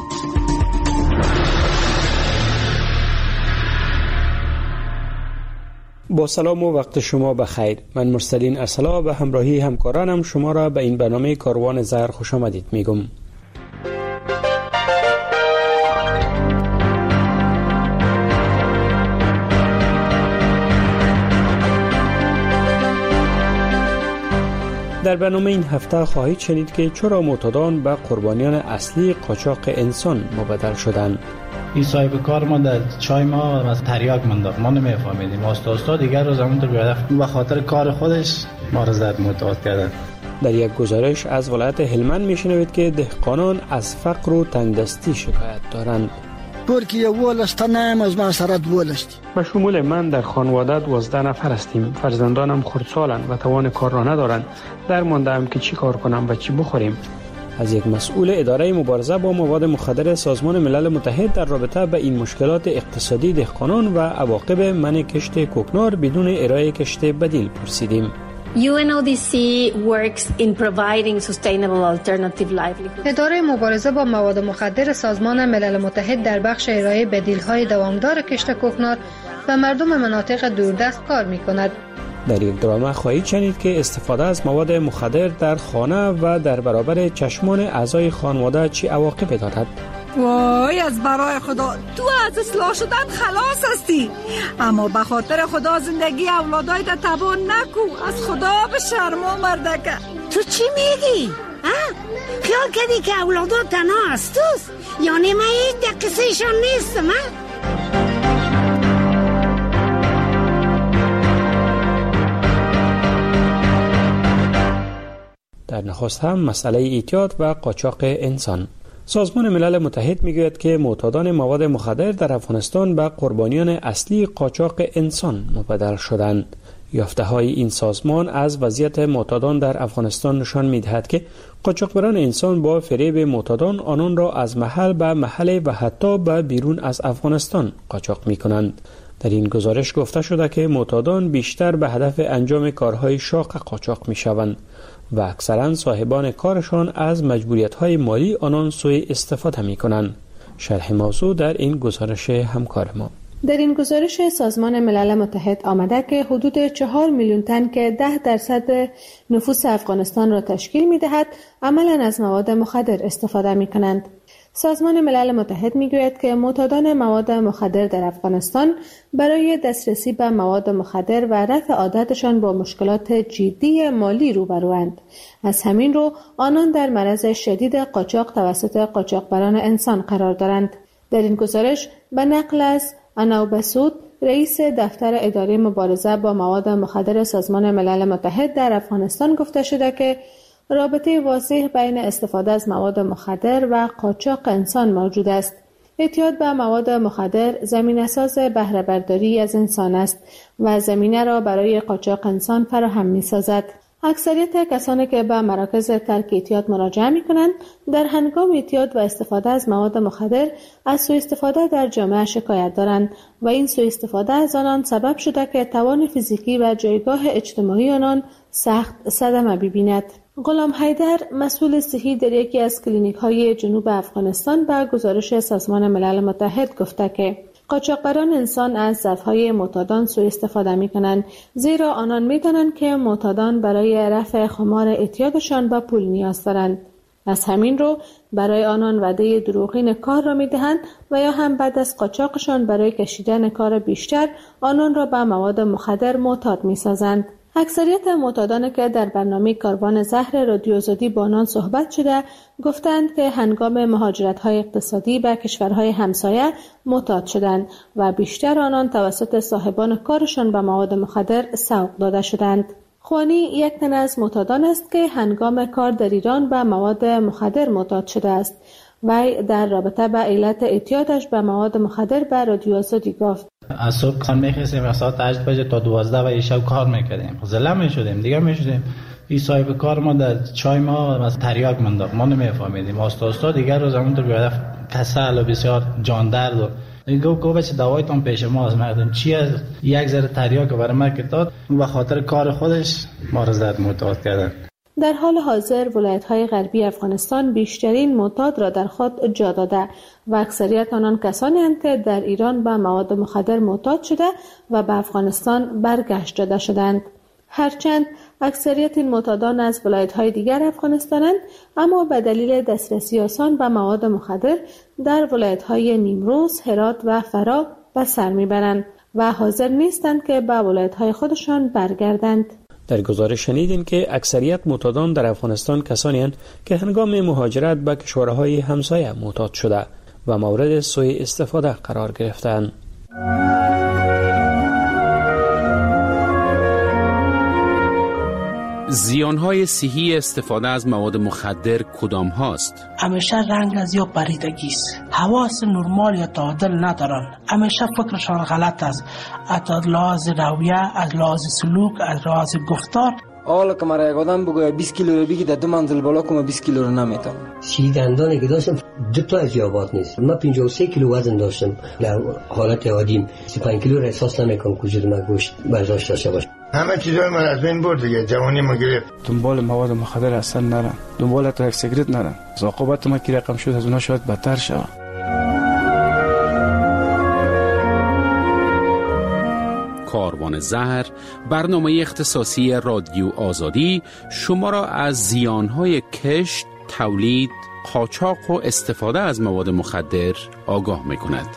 با سلام و وقت شما بخیر. من مرسلین ارسلا به همراهی همکارانم شما را به این برنامه کاروان زهر خوش آمدید میگم. در برنامه این هفته خواهید شنید که چرا معتادان به قربانیان اصلی قاچاق انسان مبدل شدند. این صاحب کار ما در چای ما از تریاک منداخت، ما نمیفهمیدیم. استا دیگر روز همون تو بیاد به خاطر کار خودش ما را زد معتاد کردن. در یک گزارش از ولایت هلمند میشنوید که دهقانان از فقر و تنگدستی شکایت دارند. پرکی ولستانم از مسارت ولستی. به شمول من در خانواده 12 نفر هستیم. فرزندانم خردسالند و توان کار را ندارند. در مانده‌ام که چی کار کنم و چی بخوریم. از یک مسئول اداره مبارزه با مواد مخدر سازمان ملل متحد در رابطه به این مشکلات اقتصادی دهقانان و عواقب منع کشت کوکنار بدون ارائه کشت بدیل پرسیدیم. UNODC works in providing sustainable alternative livelihood. اداره مبارزه با مواد مخدر سازمان ملل متحد در بخش ارائه بدیل‌های دوامدار کشت کوکنار به مردم مناطق دوردست کار می‌کند. در یک درامه خواهید شنید که استفاده از مواد مخدر در خانه و در برابر چشمان اعضای خانواده چه عواقبی دارد. وای از برای خدا تو از اصلاح شدن خلاص هستی، اما به خاطر خدا زندگی اولادایت تباه نکو. از خدا به شرما مردکه. تو چی میگی؟ خیال کردی که اولادات تنها هستوست؟ یعنی من هیچ دقیقشان نیستم. در نخست هم مسئله اعتیاد و قاچاق انسان. سازمان ملل متحد میگوید که معتادان مواد مخدر در افغانستان به قربانیان اصلی قاچاق انسان مبدل شدند. یافته‌های این سازمان از وضعیت معتادان در افغانستان نشان می‌دهد که قاچاقبران انسان با فریب معتادان آنان را از محل به محل و حتی به بیرون از افغانستان قاچاق می‌کنند. در این گزارش گفته شده که معتادان بیشتر به هدف انجام کارهای شاق قاچاق می‌شوند و اکثرا صاحبان کارشان از مجبوریت‌های مالی آنان سوء استفاده می‌کنند. شرح موضوع در این گزارش همکار ما. در این گزارش سازمان ملل متحد آمده که حدود 4 میلیون تن که 10% نفوس افغانستان را تشکیل می‌دهد عملاً از مواد مخدر استفاده می‌کنند. سازمان ملل متحد می‌گوید که معتادان مواد مخدر در افغانستان برای دسترسی به مواد مخدر و رفع عادتشان با مشکلات جدی مالی روبروند. از همین رو آنان در معرض شدید قاچاق توسط قاچاقبران انسان قرار دارند. در این گزارش به نقل از انو بسود، رئیس دفتر اداره مبارزه با مواد مخدر سازمان ملل متحد در افغانستان گفته شده که رابطه واضح بین استفاده از مواد مخدر و قاچاق انسان موجود است. اعتیاد به مواد مخدر زمینه‌ساز بهره برداری از انسان است و زمینه را برای قاچاق انسان فراهم می‌سازد. اکثریت کسانی که به مراکز ترک اعتیاد مراجعه می‌کنند در هنگام اعتیاد و استفاده از مواد مخدر از سوء استفاده در جامعه شکایت دارند و این سوء استفاده از آنان سبب شده که توان فیزیکی و جایگاه اجتماعی آنان سخت صدمه ببیند. غلام حیدر، مسئول صحی در یکی از کلینیک‌های جنوب افغانستان، به گزارش سازمان ملل متحد گفته که قاچاقبران انسان از ضعف‌های معتادان سوء استفاده می‌کنند، زیرا آنان می‌دانند که معتادان برای رفع خمار اعتیادشان به پول نیاز دارند. از همین رو برای آنان وعده دروغین کار را می‌دهند و یا هم بعد از قاچاقشان برای کشیدن کار بیشتر آنان را به مواد مخدر معتاد می‌سازند. اکثریت معتادانی که در برنامه کاروان زهر رادیو آزادی با آنان صحبت شده گفتند که هنگام مهاجرت‌های اقتصادی به کشورهای همسایه معتاد شدند و بیشتر آنان توسط صاحبان کارشان به مواد مخدر سوق داده شدند. خوانی یک تن از معتادان است که هنگام کار در ایران به مواد مخدر معتاد شده است. وی در رابطه با علت اعتیادش به مواد مخدر به رادیو آزادی گفت: از صبح کار می‌خواستیم و ساعت 8 بجه تا 12 شب کار می‌کردیم. زله می‌شدیم دیگه می‌شدیم. این صاحب کار ما در چای ما مثلا تریاک منداخت، ما نمی‌فهمیدیم. آستا دیگر روز همون تو بیاد کسل و بسیار جان درد و گفت بچه دوایتون پیش ما از مردم چی از یک ذره تریاک برای ما که داد به خاطر کار خودش ما را زد معتاد کردن. در حال حاضر ولایت‌های غربی افغانستان بیشترین معتاد را در خود جا داده و اکثریت آنان کسانی هستند که در ایران به مواد مخدر معتاد شده و به افغانستان برگشت داده شدند. هرچند اکثریت این معتادان از ولایت‌های دیگر افغانستانند، اما به دلیل دسترسی آسان به مواد مخدر در ولایت‌های نیمروز، هرات و فرا به سر میبرند و حاضر نیستند که به ولایت‌های خودشان برگردند. در گزارش شنیدیم که اکثریت معتادان در افغانستان کسانی هستند که هنگام مهاجرت به کشورهای همسایه معتاد شده و مورد سوء استفاده قرار گرفتند. زیانهای صحی استفاده از مواد مخدر کدام هاست؟ همیشه رنگ از یا پریدگی است. حواس نرمال یا تعادل ندارن. همیشه فکرشان غلط است. از لحاظ رویه، از لحاظ سلوک، از لحاظ گفتار. حالا که مرا یک آدم بگوید 20 کیلو رو بگی در 2 منزل بالا کنم 20 کیلو رو نمیتونم. دندانی که داشتم 2 تا از یابات نیست. من 53 کیلو وزن داشتم. در حالت عادیم 35 کیلو را احساس نمیکنم که وجود من گوشت برداشت داشته باشه. همه چیزای من از بین برد دیگه، جوانی ما گرفت. دنبال مواد مخدر اصلا نرم، دنبال تا یک سیگرت نرم. عاقبت ما که رقم شد از اونها شاید بدتر شود. کاروان زهر، برنامه اختصاصی رادیو آزادی شما را از زیانهای کشت، تولید، قاچاق و استفاده از مواد مخدر آگاه می‌کند.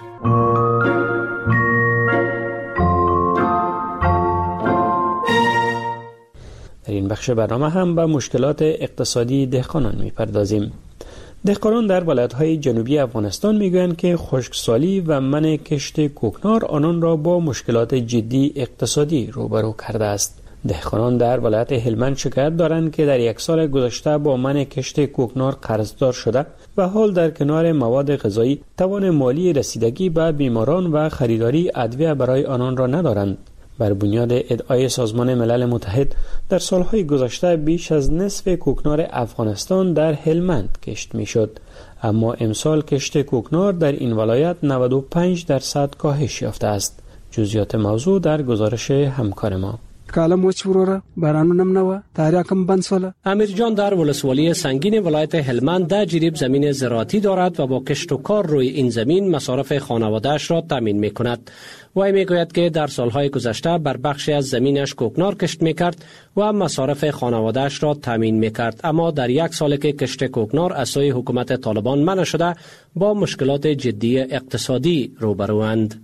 در این بخش برنامه هم به مشکلات اقتصادی دهقانان می‌پردازیم. دهقانان در ولایت‌های جنوبی افغانستان میگویند که خشکسالی و منع کشت کوکنار آنان را با مشکلات جدی اقتصادی روبرو کرده است. دهقانان در ولایت هلمند شکایت دارند که در یک سال گذشته با منع کشت کوکنار قرضدار شده و حال در کنار مواد غذایی توان مالی رسیدگی به بیماران و خریداری ادویه برای آنان را ندارند. بر بنیاد ادعای سازمان ملل متحد در سالهای گذشته بیش از نصف کوکنار افغانستان در هلمند کشت میشد، اما امسال کشت کوکنار در این ولایت 95% کاهش یافته است. جزئیات موضوع در گزارش همکار ما. کالم وچ وروره بارانونم نه و تاریاکم بند سوله. امیرجان در ولسوالی سنگین ولایت هلمند در جریب زمین زراعتی دارد و با کشت و کار روی این زمین مصارف خانواده‌اش را تامین می‌کند. وی میگوید که در سالهای گذشته بر بخشی از زمینش کوکنار کشت می‌کرد و مصارف خانواده‌اش را تامین می‌کرد، اما در یک سال که کشت کوکنار از سوی حکومت طالبان منع شده با مشکلات جدی اقتصادی روبروند.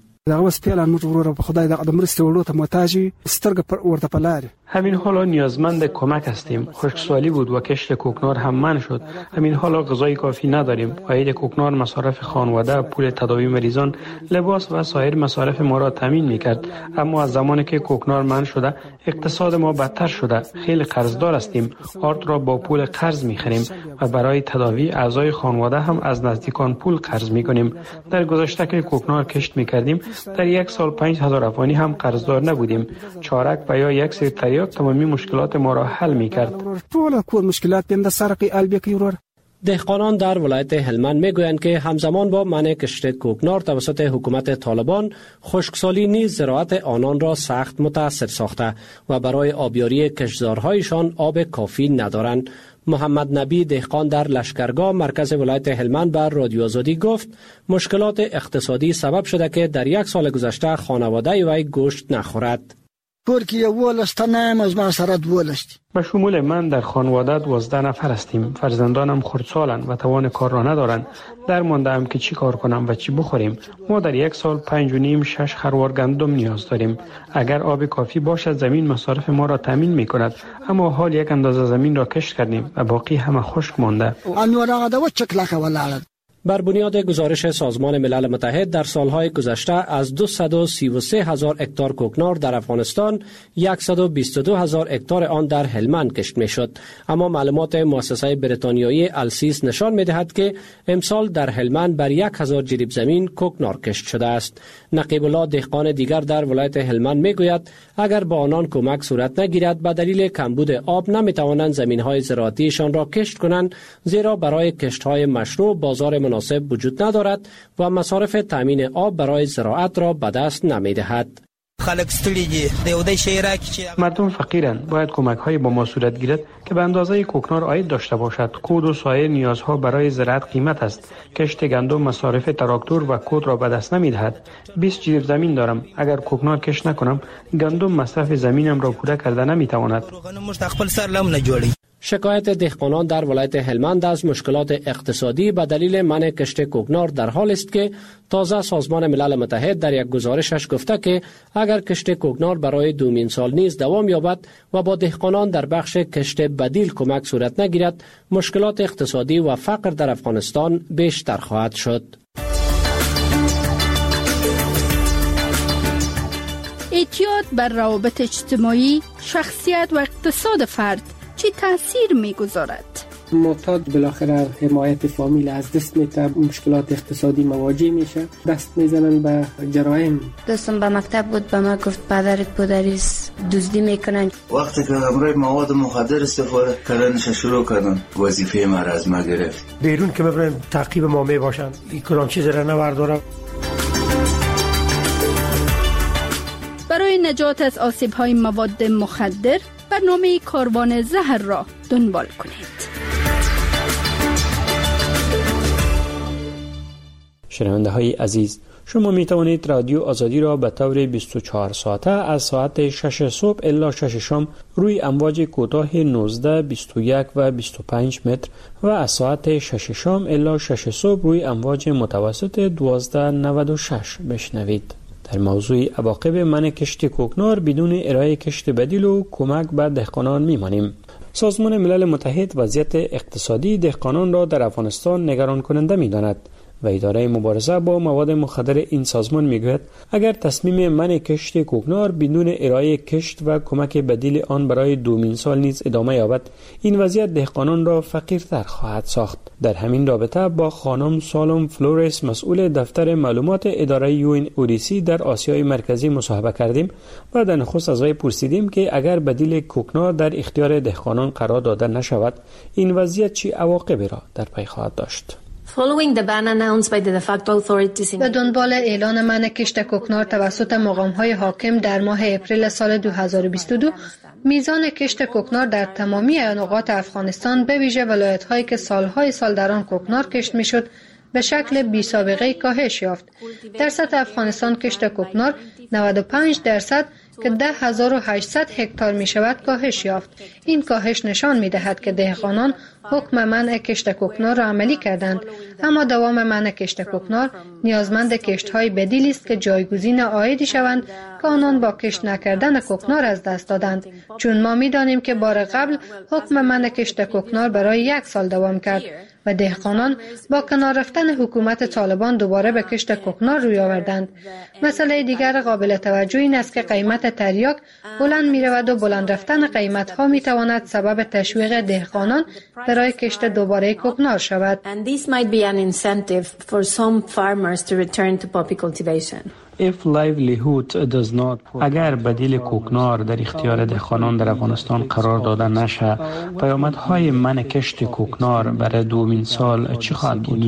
همین حالا نیازمند کمک هستیم. خشکسالی بود و کشت کوکنار هم منع شد. همین حالا غذای کافی نداریم. عاید کوکنار مصارف خانواده، پول تداوی مریضان، لباس و سایر مصارف ما را تامین می‌کرد. اما از زمانی که کوکنار منع شده اقتصاد ما بدتر شده. خیلی قرضدار هستیم. آرد را با پول قرض می‌خریم و برای تداوی اعضای خانواده هم از نزدیکان پول قرض می‌کنیم. در گذشته که کوکنار کشت می‌کردیم در یک سال 5000 افغانی هم قرضدار نبودیم. چارک و یا یک سری تریاک تمامی مشکلات ما را حل می‌کرد. دهقانان در ولایت هلمند میگویند که همزمان با منع کشت کوکنار توسط حکومت طالبان، خشکسالی نیز زراعت آنان را سخت متاثر ساخته و برای آبیاری کشتزارهایشان آب کافی ندارند. محمد نبی دهقان در لشکرگاه مرکز ولایت هلمند بر رادیو آزادی گفت مشکلات اقتصادی سبب شده که در یک سال گذشته خانواده وی گوشت نخورد. به شمول من در خانواده 12 نفر هستیم. فرزندانم خردسالند و توان کار را ندارند. در مانده‌ام که چی کار کنم و چی بخوریم. ما در یک سال 5.5-6 خروار گندم نیاز داریم. اگر آب کافی باشد زمین مصارف ما را تامین می‌کند، اما حال یک اندازه زمین را کشت کردیم و باقی همه خشک مانده. بر بنیاد گزارش سازمان ملل متحد در سالهای گذشته از 233,000 هکتار کوکنار در افغانستان 122,000 هکتار آن در هلمند کشت میشد، اما معلومات مؤسسه بریتانیایی السیس نشان میدهد که امسال در هلمند بر 1000 جریب زمین کوکنار کشت شده است. نقیب الله دهقان دیگر در ولایت هلمند میگوید اگر با آنان کمک صورت نگیرد به دلیل کمبود آب نمیتوانند زمینهای زراعتیشان را کشت کنند، زیرا برای کشتهای مشروع بازار مناسب وجود ندارد و مصارف تامین آب برای زراعت را به دست نمی‌دهد. مردم فقیرند. باید کمک های با ما صورت گیرد که به اندازه کوکنار عاید داشته باشد. کود و سایر نیازها برای زراعت قیمت است. کشت گندم مصارف تراکتور و کود را به دست نمی‌دهد. 20 جریب زمین دارم. اگر کوکنار کشت نکنم گندم مصرف زمینم را پوره کرده نمی‌تواند. شکایت دهقانان در ولایت هلمند از مشکلات اقتصادی به دلیل منع کشت کوکنار در حال است که تازه سازمان ملل متحد در یک گزارشش گفته که اگر کشت کوکنار برای دومین سال نیز دوام یابد و با دهقانان در بخش کشت بدیل کمک صورت نگیرد، مشکلات اقتصادی و فقر در افغانستان بیشتر خواهد شد. اعتیاد بر روابط اجتماعی، شخصیت و اقتصاد فرد چی تاثیر میگذارد؟ معتاد بالاخره حمایت فامیل از دست میده، مشکلات اقتصادی مواجه میشه، دست میزنن به جرایم. دوستم به مکتب بود، به ما گفت پدرت پدریس دزدی میکنن. وقتی که همراه مواد مخدر استفاده کردنش شروع کردن، وظیفه ما را از ما گرفت. بیرون که ببرن تعقیب ما میباشن، این کدام چیز را نوردارم. برای نجات از آسیب‌های مواد مخدر برنامه کاروان زهر را دنبال کنید. شنونده های عزیز، شما می توانید رادیو آزادی را به طور 24 ساعته از ساعت 6 صبح الی 6 شام روی امواج کوتاه 19, 21 و 25 متر و از ساعت 6 شام الی 6 صبح روی امواج متوسط 1296 بشنوید. در موضوع عواقب منع کشت کوکنار بدون ارائه کشت بدیل و کمک به دهقانان میمانیم. سازمان ملل متحد وضعیت اقتصادی دهقانان را در افغانستان نگران کننده می‌داند و اداره مبارزه با مواد مخدر این سازمان میگوید اگر تصمیم منع کشت کوکنار بدون ارائه کشت و کمک بدیل آن برای دومین سال نیز ادامه یابد، این وضعیت دهقانان را فقیرتر خواهد ساخت. در همین رابطه با خانم سالوم فلورس مسئول دفتر معلومات اداره یوین اوریسی در آسیای مرکزی مصاحبه کردیم و در نخست از وی پرسیدیم که اگر بدیل کوکنار در اختیار دهقانان قرار داده نشود این وضعیت چه عواقبی را در پی خواهد داشت. به دنبال اعلان منع کشت کوکنار توسط مقام‌های حاکم در ماه اپریل سال 2022 میزان کشت کوکنار در تمامی نقاط افغانستان به ویژه ولایت‌هایی که سالهای سال در آن کوکنار کشت می‌شد به شکل بی سابقه کاهش یافت. در سطح افغانستان کشت کوکنار 95% که 10,800 هکتار می شود کاهش یافت. این کاهش نشان می دهد که دهقانان حکم منع کشت کوکنار را عملی کردند، اما دوام منع کشت کوکنار نیازمند کشت‌های بدیلی است که جایگزین عایدی شوند که آنان با کشت نکردن کوکنار از دست دادند، چون ما می دانیم که بار قبل حکم منع کشت کوکنار برای 1 سال دوام کرد و دهقانان با کنار رفتن حکومت طالبان دوباره به کشت کوکنار روی آوردند. مسئله دیگر قابل توجه این است که قیمت تریاک بلند می رود و بلند رفتن قیمت ها می تواند سبب تشویق دهقانان برای کشت دوباره کوکنار شود. اگر بدیل کوکنار در اختیار دهقانان در افغانستان قرار داده نشه، پیامدهای منع کشت کوکنار برای دومین سال چی خواهد بود؟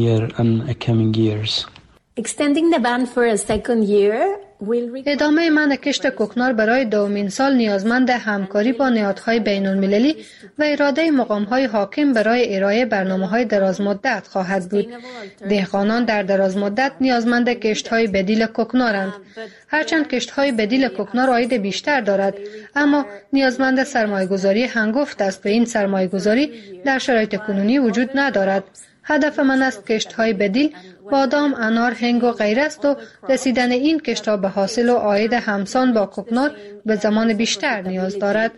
ادامه منع کشت کوکنار برای دومین سال نیازمند همکاری با نهادهای بین المللی و اراده مقام‌های حاکم برای ارائه برنامه‌های درازمدت خواهد بود. دهقانان در درازمدت نیازمند کشت‌های بدیل کوکنارند. هرچند کشت‌های بدیل کوکنار عاید بیشتر دارد، اما نیازمند سرمایه‌گذاری هنگفت است و این سرمایه‌گذاری در شرایط کنونی وجود ندارد. هدف من است کشت‌های بدیل بادام، انار، هنگ و غیره است و رسیدن این کشت‌ها به حاصل و عاید همسان با کوکنار به زمان بیشتر نیاز دارد.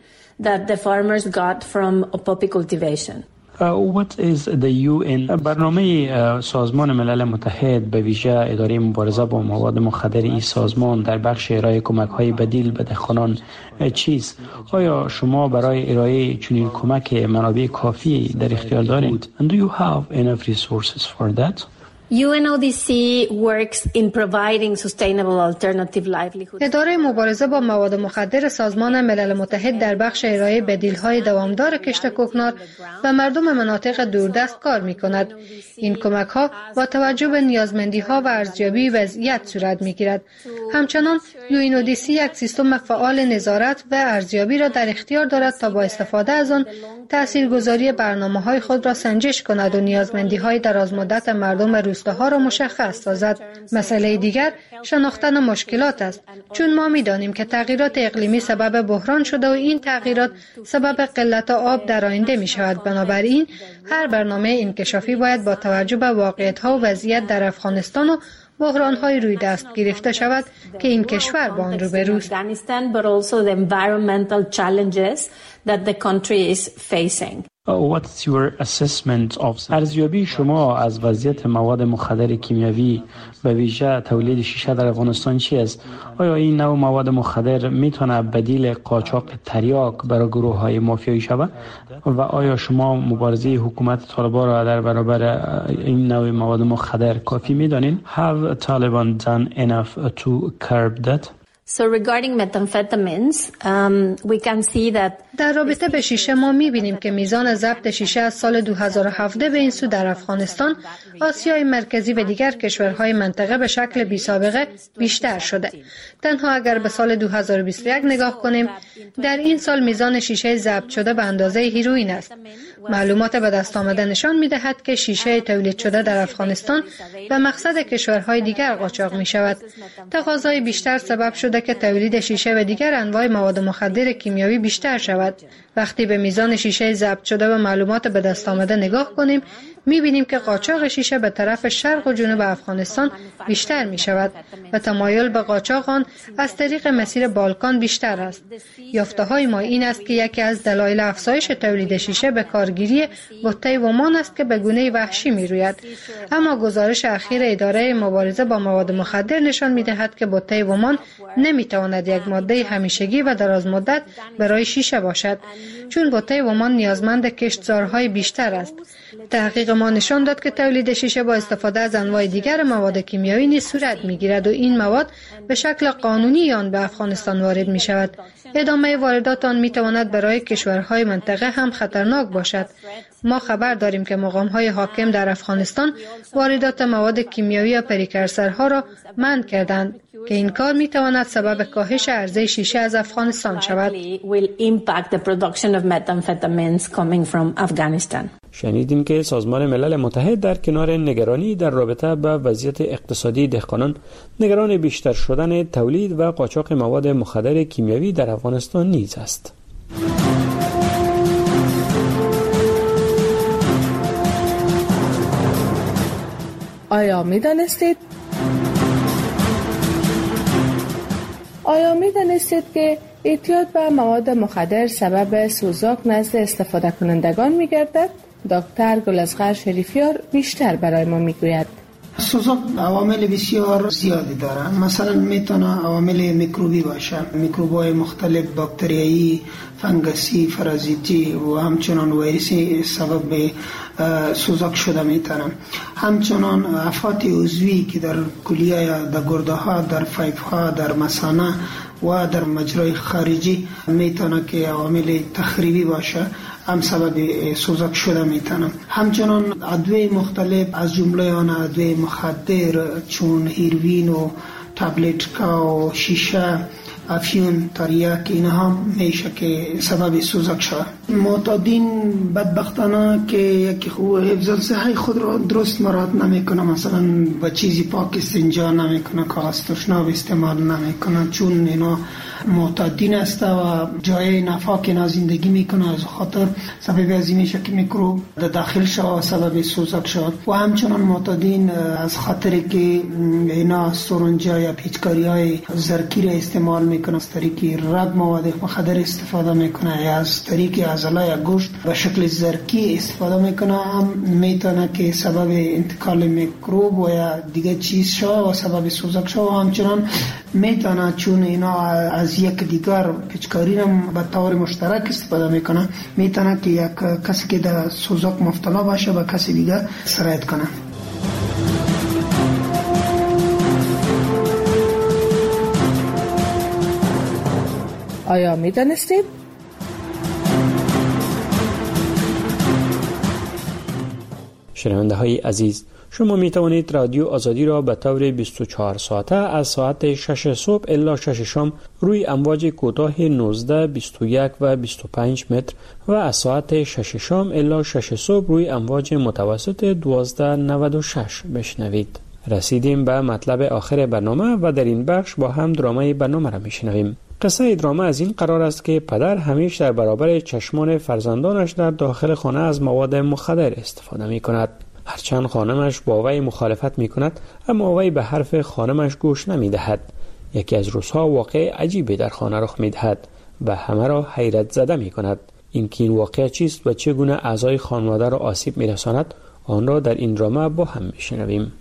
برنامه سازمان ملل متحد به ویژه اداره مبارزه با مواد مخدر این سازمان در بخش ارائه کمک‌های بدیل به دهقانان چیست؟ آیا شما برای ارائه چنین کمک منابع کافی در اختیار دارید؟ And do you have enough resources for that? UNODC works in providing sustainable alternative livelihood. اداره مبارزه با مواد مخدر سازمان ملل متحد در بخش ارائه بدیل‌های دوامدار کشت کوکنار و مردم مناطق دوردست کار می‌کند. این کمک‌ها با توجه به نیازمندی‌ها و ارزیابی وضعیت صورت می‌گیرد. همچنان UNODC یک سیستم فعال نظارت و ارزیابی را در اختیار دارد تا با استفاده از آن تاثیرگذاری برنامه‌های خود را سنجش کند و نیازمندی‌های درازمدت مردم روستاها را مشخص سازد. مسئله دیگر شناختن مشکلات است، چون ما می‌دانیم که تغییرات اقلیمی سبب بحران شده و این تغییرات سبب قلت آب در آینده می‌شود. بنابراین هر برنامه انکشافی باید با توجه به واقعیت‌ها و وضعیت در افغانستان و بحران‌های روی دست گرفته شود که این کشور با آن روبروست. What's your assessment of ارزیابی شما از وضعیت مواد مخدر کیمیاوی به ویژه تولید شیشه در افغانستان چی است؟ آیا این نوع مواد مخدر میتونه بدیل قاچاق تریاک برای گروه‌های مافیایی شود؟ و آیا شما مبارزه حکومت طالبان را در برابر این نوع مواد مخدر کافی میدانید؟ Have Taliban done enough to curb that? So regarding methamphetamines, we can see that در رابطه به شیشه ما می‌بینیم که میزان ضبط شیشه از سال 2017 به این سو در افغانستان، آسیای مرکزی و دیگر کشورهای منطقه به شکل بی‌سابقه بیشتر شده. تنها اگر به سال 2021 نگاه کنیم، در این سال میزان شیشه ضبط شده به اندازه هیروئین است. معلومات به دست آمده نشان می‌دهد که شیشه تولید شده در افغانستان به مقصد کشورهای دیگر قاچاق می‌شود. تقاضای بیشتر سبب شده که تولید شیشه و دیگر انواع مواد مخدر کیمیاوی بیشتر شود. وقتی به میزان شیشه ضبط شده و معلومات به دست آمده نگاه کنیم، می‌بینیم که قاچاق شیشه به طرف شرق و جنوب افغانستان بیشتر می‌شود و تمایل به قاچاق آن از طریق مسیر بالکان بیشتر است. یافته‌های ما این است که یکی از دلایل افزایش تولید شیشه به کارگیری بوته ومان است که به گونه وحشی می‌روید. اما گزارش اخیر اداره مبارزه با مواد مخدر نشان می‌دهد که بوته ومان نمی‌تواند یک ماده همیشگی و درازمدت برای شیشه باشد، چون بوته ومان نیازمند کشتزارهای بیشتر است. تحقیق ما نشان داد که تولید شیشه با استفاده از انواع دیگر مواد کیمیایی نیز صورت می‌گیرد و این مواد به شکل قانونی آن به افغانستان وارد می‌شود. ادامه واردات آن می‌تواند برای کشورهای منطقه هم خطرناک باشد. ما خبر داریم که مقام‌های حاکم در افغانستان واردات مواد کیمیایی و پریکورسورها را منع کردند که این کار می‌تواند سبب کاهش عرضه شیشه از افغانستان شود. شنیدیم که سازمان ملل متحد در کنار نگرانی در رابطه با وضعیت اقتصادی دهقانان، نگران بیشتر شدن تولید و قاچاق مواد مخدر کیمیایی در افغانستان نیز است. آیا می دانستید که اعتیاد به مواد مخدر سبب سوزاک نزد استفاده کنندگان می گردد؟ دکتر گلازغر شریفیار بیشتر برای ما می گوید. سوزاک عوامل بسیار زیادی داره. مثلا میتونه عوامل میکروبی باشه، میکروب‌های مختلف، باکتریایی، فنگسی، پارازیتی و همچنان ویروسی سبب به سوزاک شده میتونه. همچنان آفات عضوی که در کلیه یا در گرده ها، در پایپ ها، در مثانه و در مجرای خارجی میتونه که عوامل تخریبی باشه، هم سبب سوزاک شده میتونه. همچنان ادویه مختلف از جمله آن ادویه مخدر چون هیروین و تابلتکا و شیشه، افیون، تریاک، اینها میشه که سبب سوزاک شود. معتادین بدبختانه که یکی حفظ صحی خود را درست مراعات نمیکنه، مثلا با چیزی پاک استنجا نمیکنه، کاغذ تشناب استعمال نمیکنه، چون اینا معتادین است و جای نفاق اینا زندگی میکنه، از خاطر سبب از این میشه که میکروب داخل شود سبب سوزاک شود. و همچنان معتادین از خاطر که اینا سرنجا یا پیچکاری های زرکی را استعمال میکنه، از طریق رد مواد مخدر استفاده میکنه یا از طریق عضله یا گوشت به شکل زرکی استفاده میکنه، هم میتونه که سبب انتقال میکروب و یا دیگه چیز شود و سبب سوزاک شود. و همچنان میتونه چون اینا از یک دیگر پیچکاری را به طور مشترک استفاده میکنه، میتونه که یک کسی که در سوزاک مبتلا باشه به کسی دیگه سرایت کنه. آیا می دانستید؟ شنونده های عزیز، شما می توانید رادیو آزادی را به طور 24 ساعته از ساعت 6 صبح الی 6 شام روی امواج کوتاه 19, 21 و 25 متر و از ساعت 6 شام الی 6 صبح روی امواج متوسط 1296 بشنوید. رسیدیم به مطلب آخر برنامه و در این بخش با هم درامه برنامه را میشنویم. قصه درامه از این قرار است که پدر همیشه در برابر چشمان فرزندانش در داخل خانه از مواد مخدر استفاده می کند. هرچند خانمش با وی مخالفت می کند، اما وی به حرف خانمش گوش نمی دهد. یکی از روزها واقع عجیبی در خانه رخ می دهد و همه را حیرت زده می کند. این واقع چیست و چگونه اعضای خانواده را آسیب می رساند، آن را در این درامه با هم می شنویم.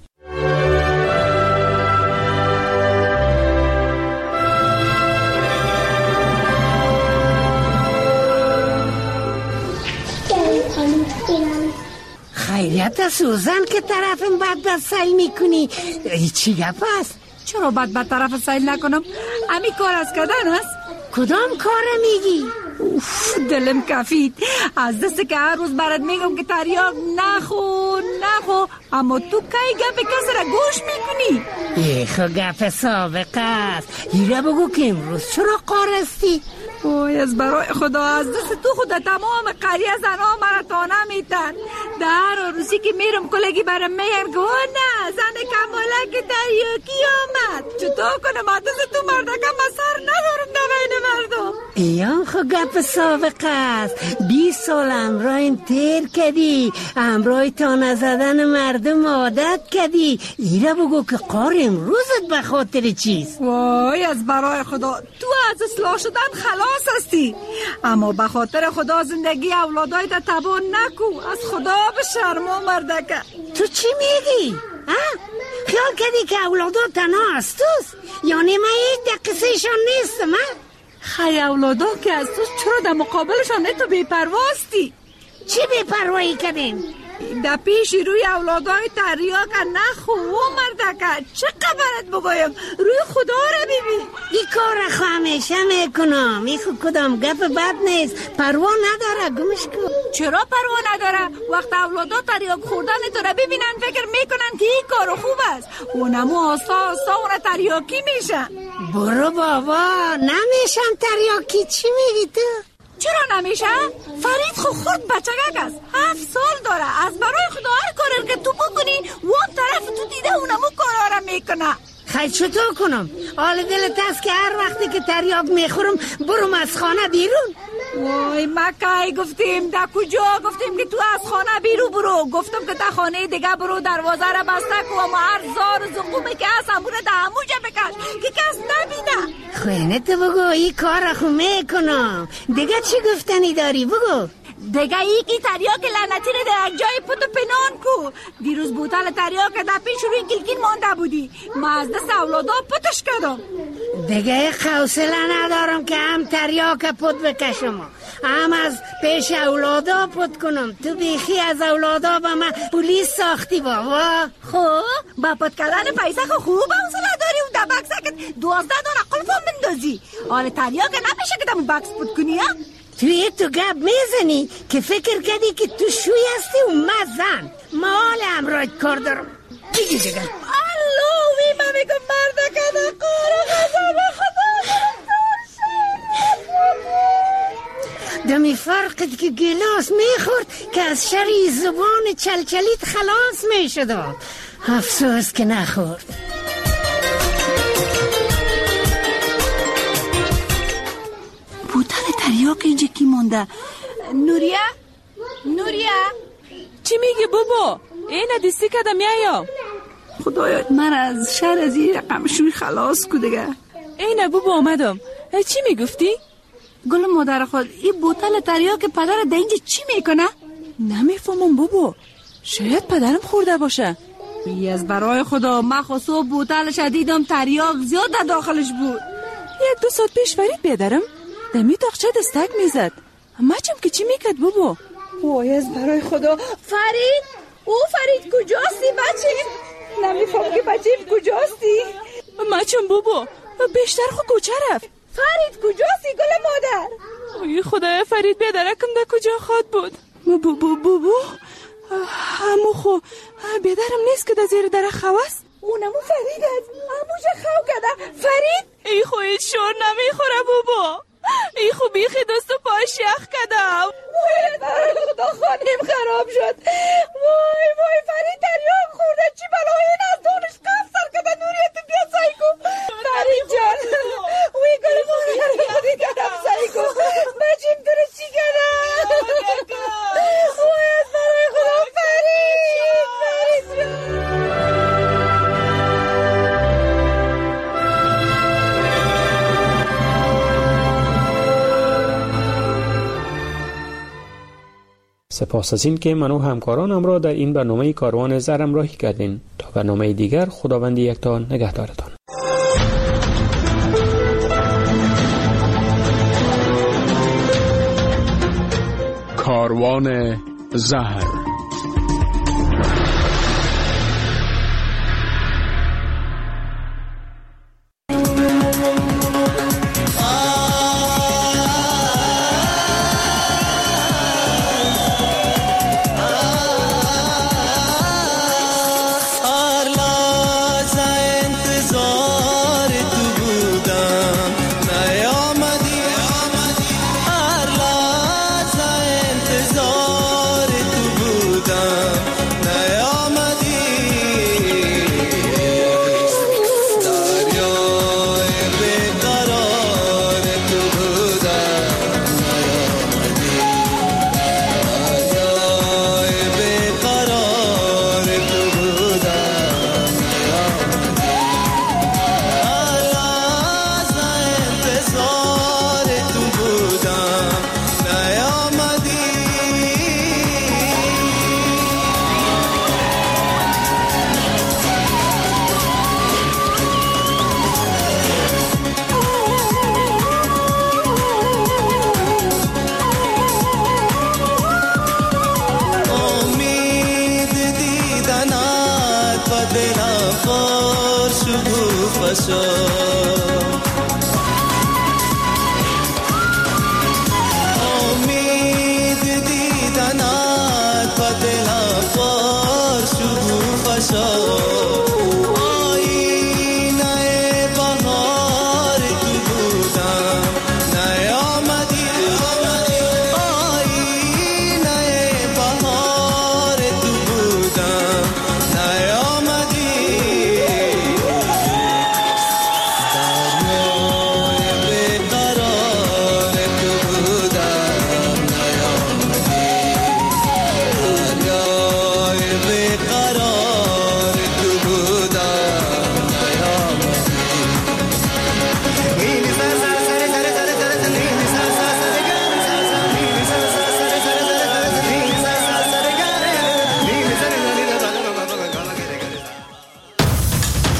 خیریت سوزن که طرفم بد سیل میکنی، چی گپ است؟ چرا بد طرف سیل نکنم؟ امی کار از کردن است؟ کدام کار میگی؟ دلم کفید از دست که هر روز برات میگم که تریاک نخو، اما تو کی گپ کسی را گوش میکنی؟ خو گپ سابقه است. ایره بگو که امروز چرا قارستی؟ اوی از برای خدا از دست تو خود تمام قریه زنها مرا تانه میتن. در روزی که میرم کلگی برم میگن که نه زن کمالک تریاکی آمد. چطور کنم از دست تو مردکم سر ندارم در بین مردم. ایان خو گپ سابقه است. 20 سال امرایم تیر کردی، امرای تانه زدن مردم عادت کردی. ایره بگو که قار امروزت به خاطر چیست؟ وای از برای خدا تو از اصلاح شدن خلاص هستی، اما به خاطر خدا زندگی اولادایت تباه نکو. از خدا به شرما مردکه. تو چی میگی؟ خیال کردی که اولادات تنها هستوست؟ یعنی من هیچ قصهشان نیستم؟ خیلی اولادا که هستوست چرا در مقابلشان تو بی‌پرواستی؟ چی بی‌پروایی کردیم؟ در پیش روی اولادای تریاک نخو مردکه چه قبرت بگویم روی خدا را ببین. این کار خو همیشه میکنم، این خو کدام گپ بد نیست، پروا نداره گمش کن. چرا پروا نداره؟ وقت اولادا تریاک خوردن تو را ببینن فکر میکنن که این کار خوب است، اونمو آسا اونا تریاکی میشن. برو بابا نمیشن تریاکی. چی میگی تو؟ چرا نمیشه؟ فرید خورد بچگک است، 7 سال داره. از برای خدا هر کاری که تو بکنی وان طرف تو دیده اونمو کارا را میکنه. خیلی چطور کنم؟ حال دلت هست که هر وقتی که تریاک میخورم برم از خانه بیرون؟ وای مکای گفتیم در کجا گفتیم که تو از خانه بیرون برو؟ گفتم که در خانه دیگه برو، دروازه را بسته کو و هر زار زقومی که هست همونه در هموجه بکش که کس نبینه. خوینه تو بگو این کار خو میکنم. دیگه چی گفتنی داری بگو؟ دیگه ای که تریاک لعنتی رو در جای پتو پنان کو. دیروز بوتل تریاک در پیش روی گلگین مانده بودی، ما از دست اولادا پتش کردم. دیگه حوصله ندارم که هم تریاک پت بکشم هم از پیش اولادا پت کنم. تو بیخی از اولادا با من پولیس ساختی بابا. خب با پت کردن پیسه خوب حوصله داری و در بکسکت 12 دانه قلفا مندازی. حال تریاک نمیشه که دمو بکس پت کنی. توی تو گپ میزنی که فکر کردی که تو شوی هستی و مزن. ما حال امراید کار دارم. دیگه دیگه اللوی من میگم مرده کده کارو غزال خدا دمی فرقت که گلاس میخورد که از شری زبان چلچلیت خلاص میشد. افسوس که نخورد. بوتل تریاک اینجا کی مونده؟ نوریا چی میگی بابا؟ این دستی کده میایا. خدایا من از شر از این رقم شوی خلاص کو دیگه. اینه بابا آمدم. چی میگفتی؟ گل مادر خود این بوتل تریاک پدر ده اینجا چی میکنه؟ نمیفهمم بابا، شاید پدرم خورده باشه. از برای خدا من خصوص بوتل شدیدم تریاک زیاد در داخلش بود. 1-2 ساعت پیش فرید بیادرم دمی تاقچه دستک میزد. مچم که چی میکرد بابا؟ وای از برای خدا فرید کجاستی بچه؟ نمیفهم که بچه کجاستی؟ مچم بابا بیشتر خو کجا رفت؟ فرید کجاستی گل مادر؟ اوی خدای فرید بیادرکم در کجا خواد بود؟ بابا همو خو بیادرم نیست که در زیر در خواست؟ اونمو فرید هست هموشه خو کده. فرید ای خوید شور نمیخوره بابا، ای خو بیخی دست و پای شیخ کدم. وای برای خدا خانیم خراب شد. وای فرید تریاک خورده. چی بلای این از دونش قفصر کده. نوریت بیا سایکو فرید جان. وی گل مخیر خودی کدم سایکو بچیم تو رو چی کده. وای از برای خدا فرید جان. سپاس از این که من و همکارانم را در این برنامه کاروان زر همراهی کردین. تا برنامه دیگر خداوند یکتا نگهدارتان. کاروان زر. انتظار تو باشد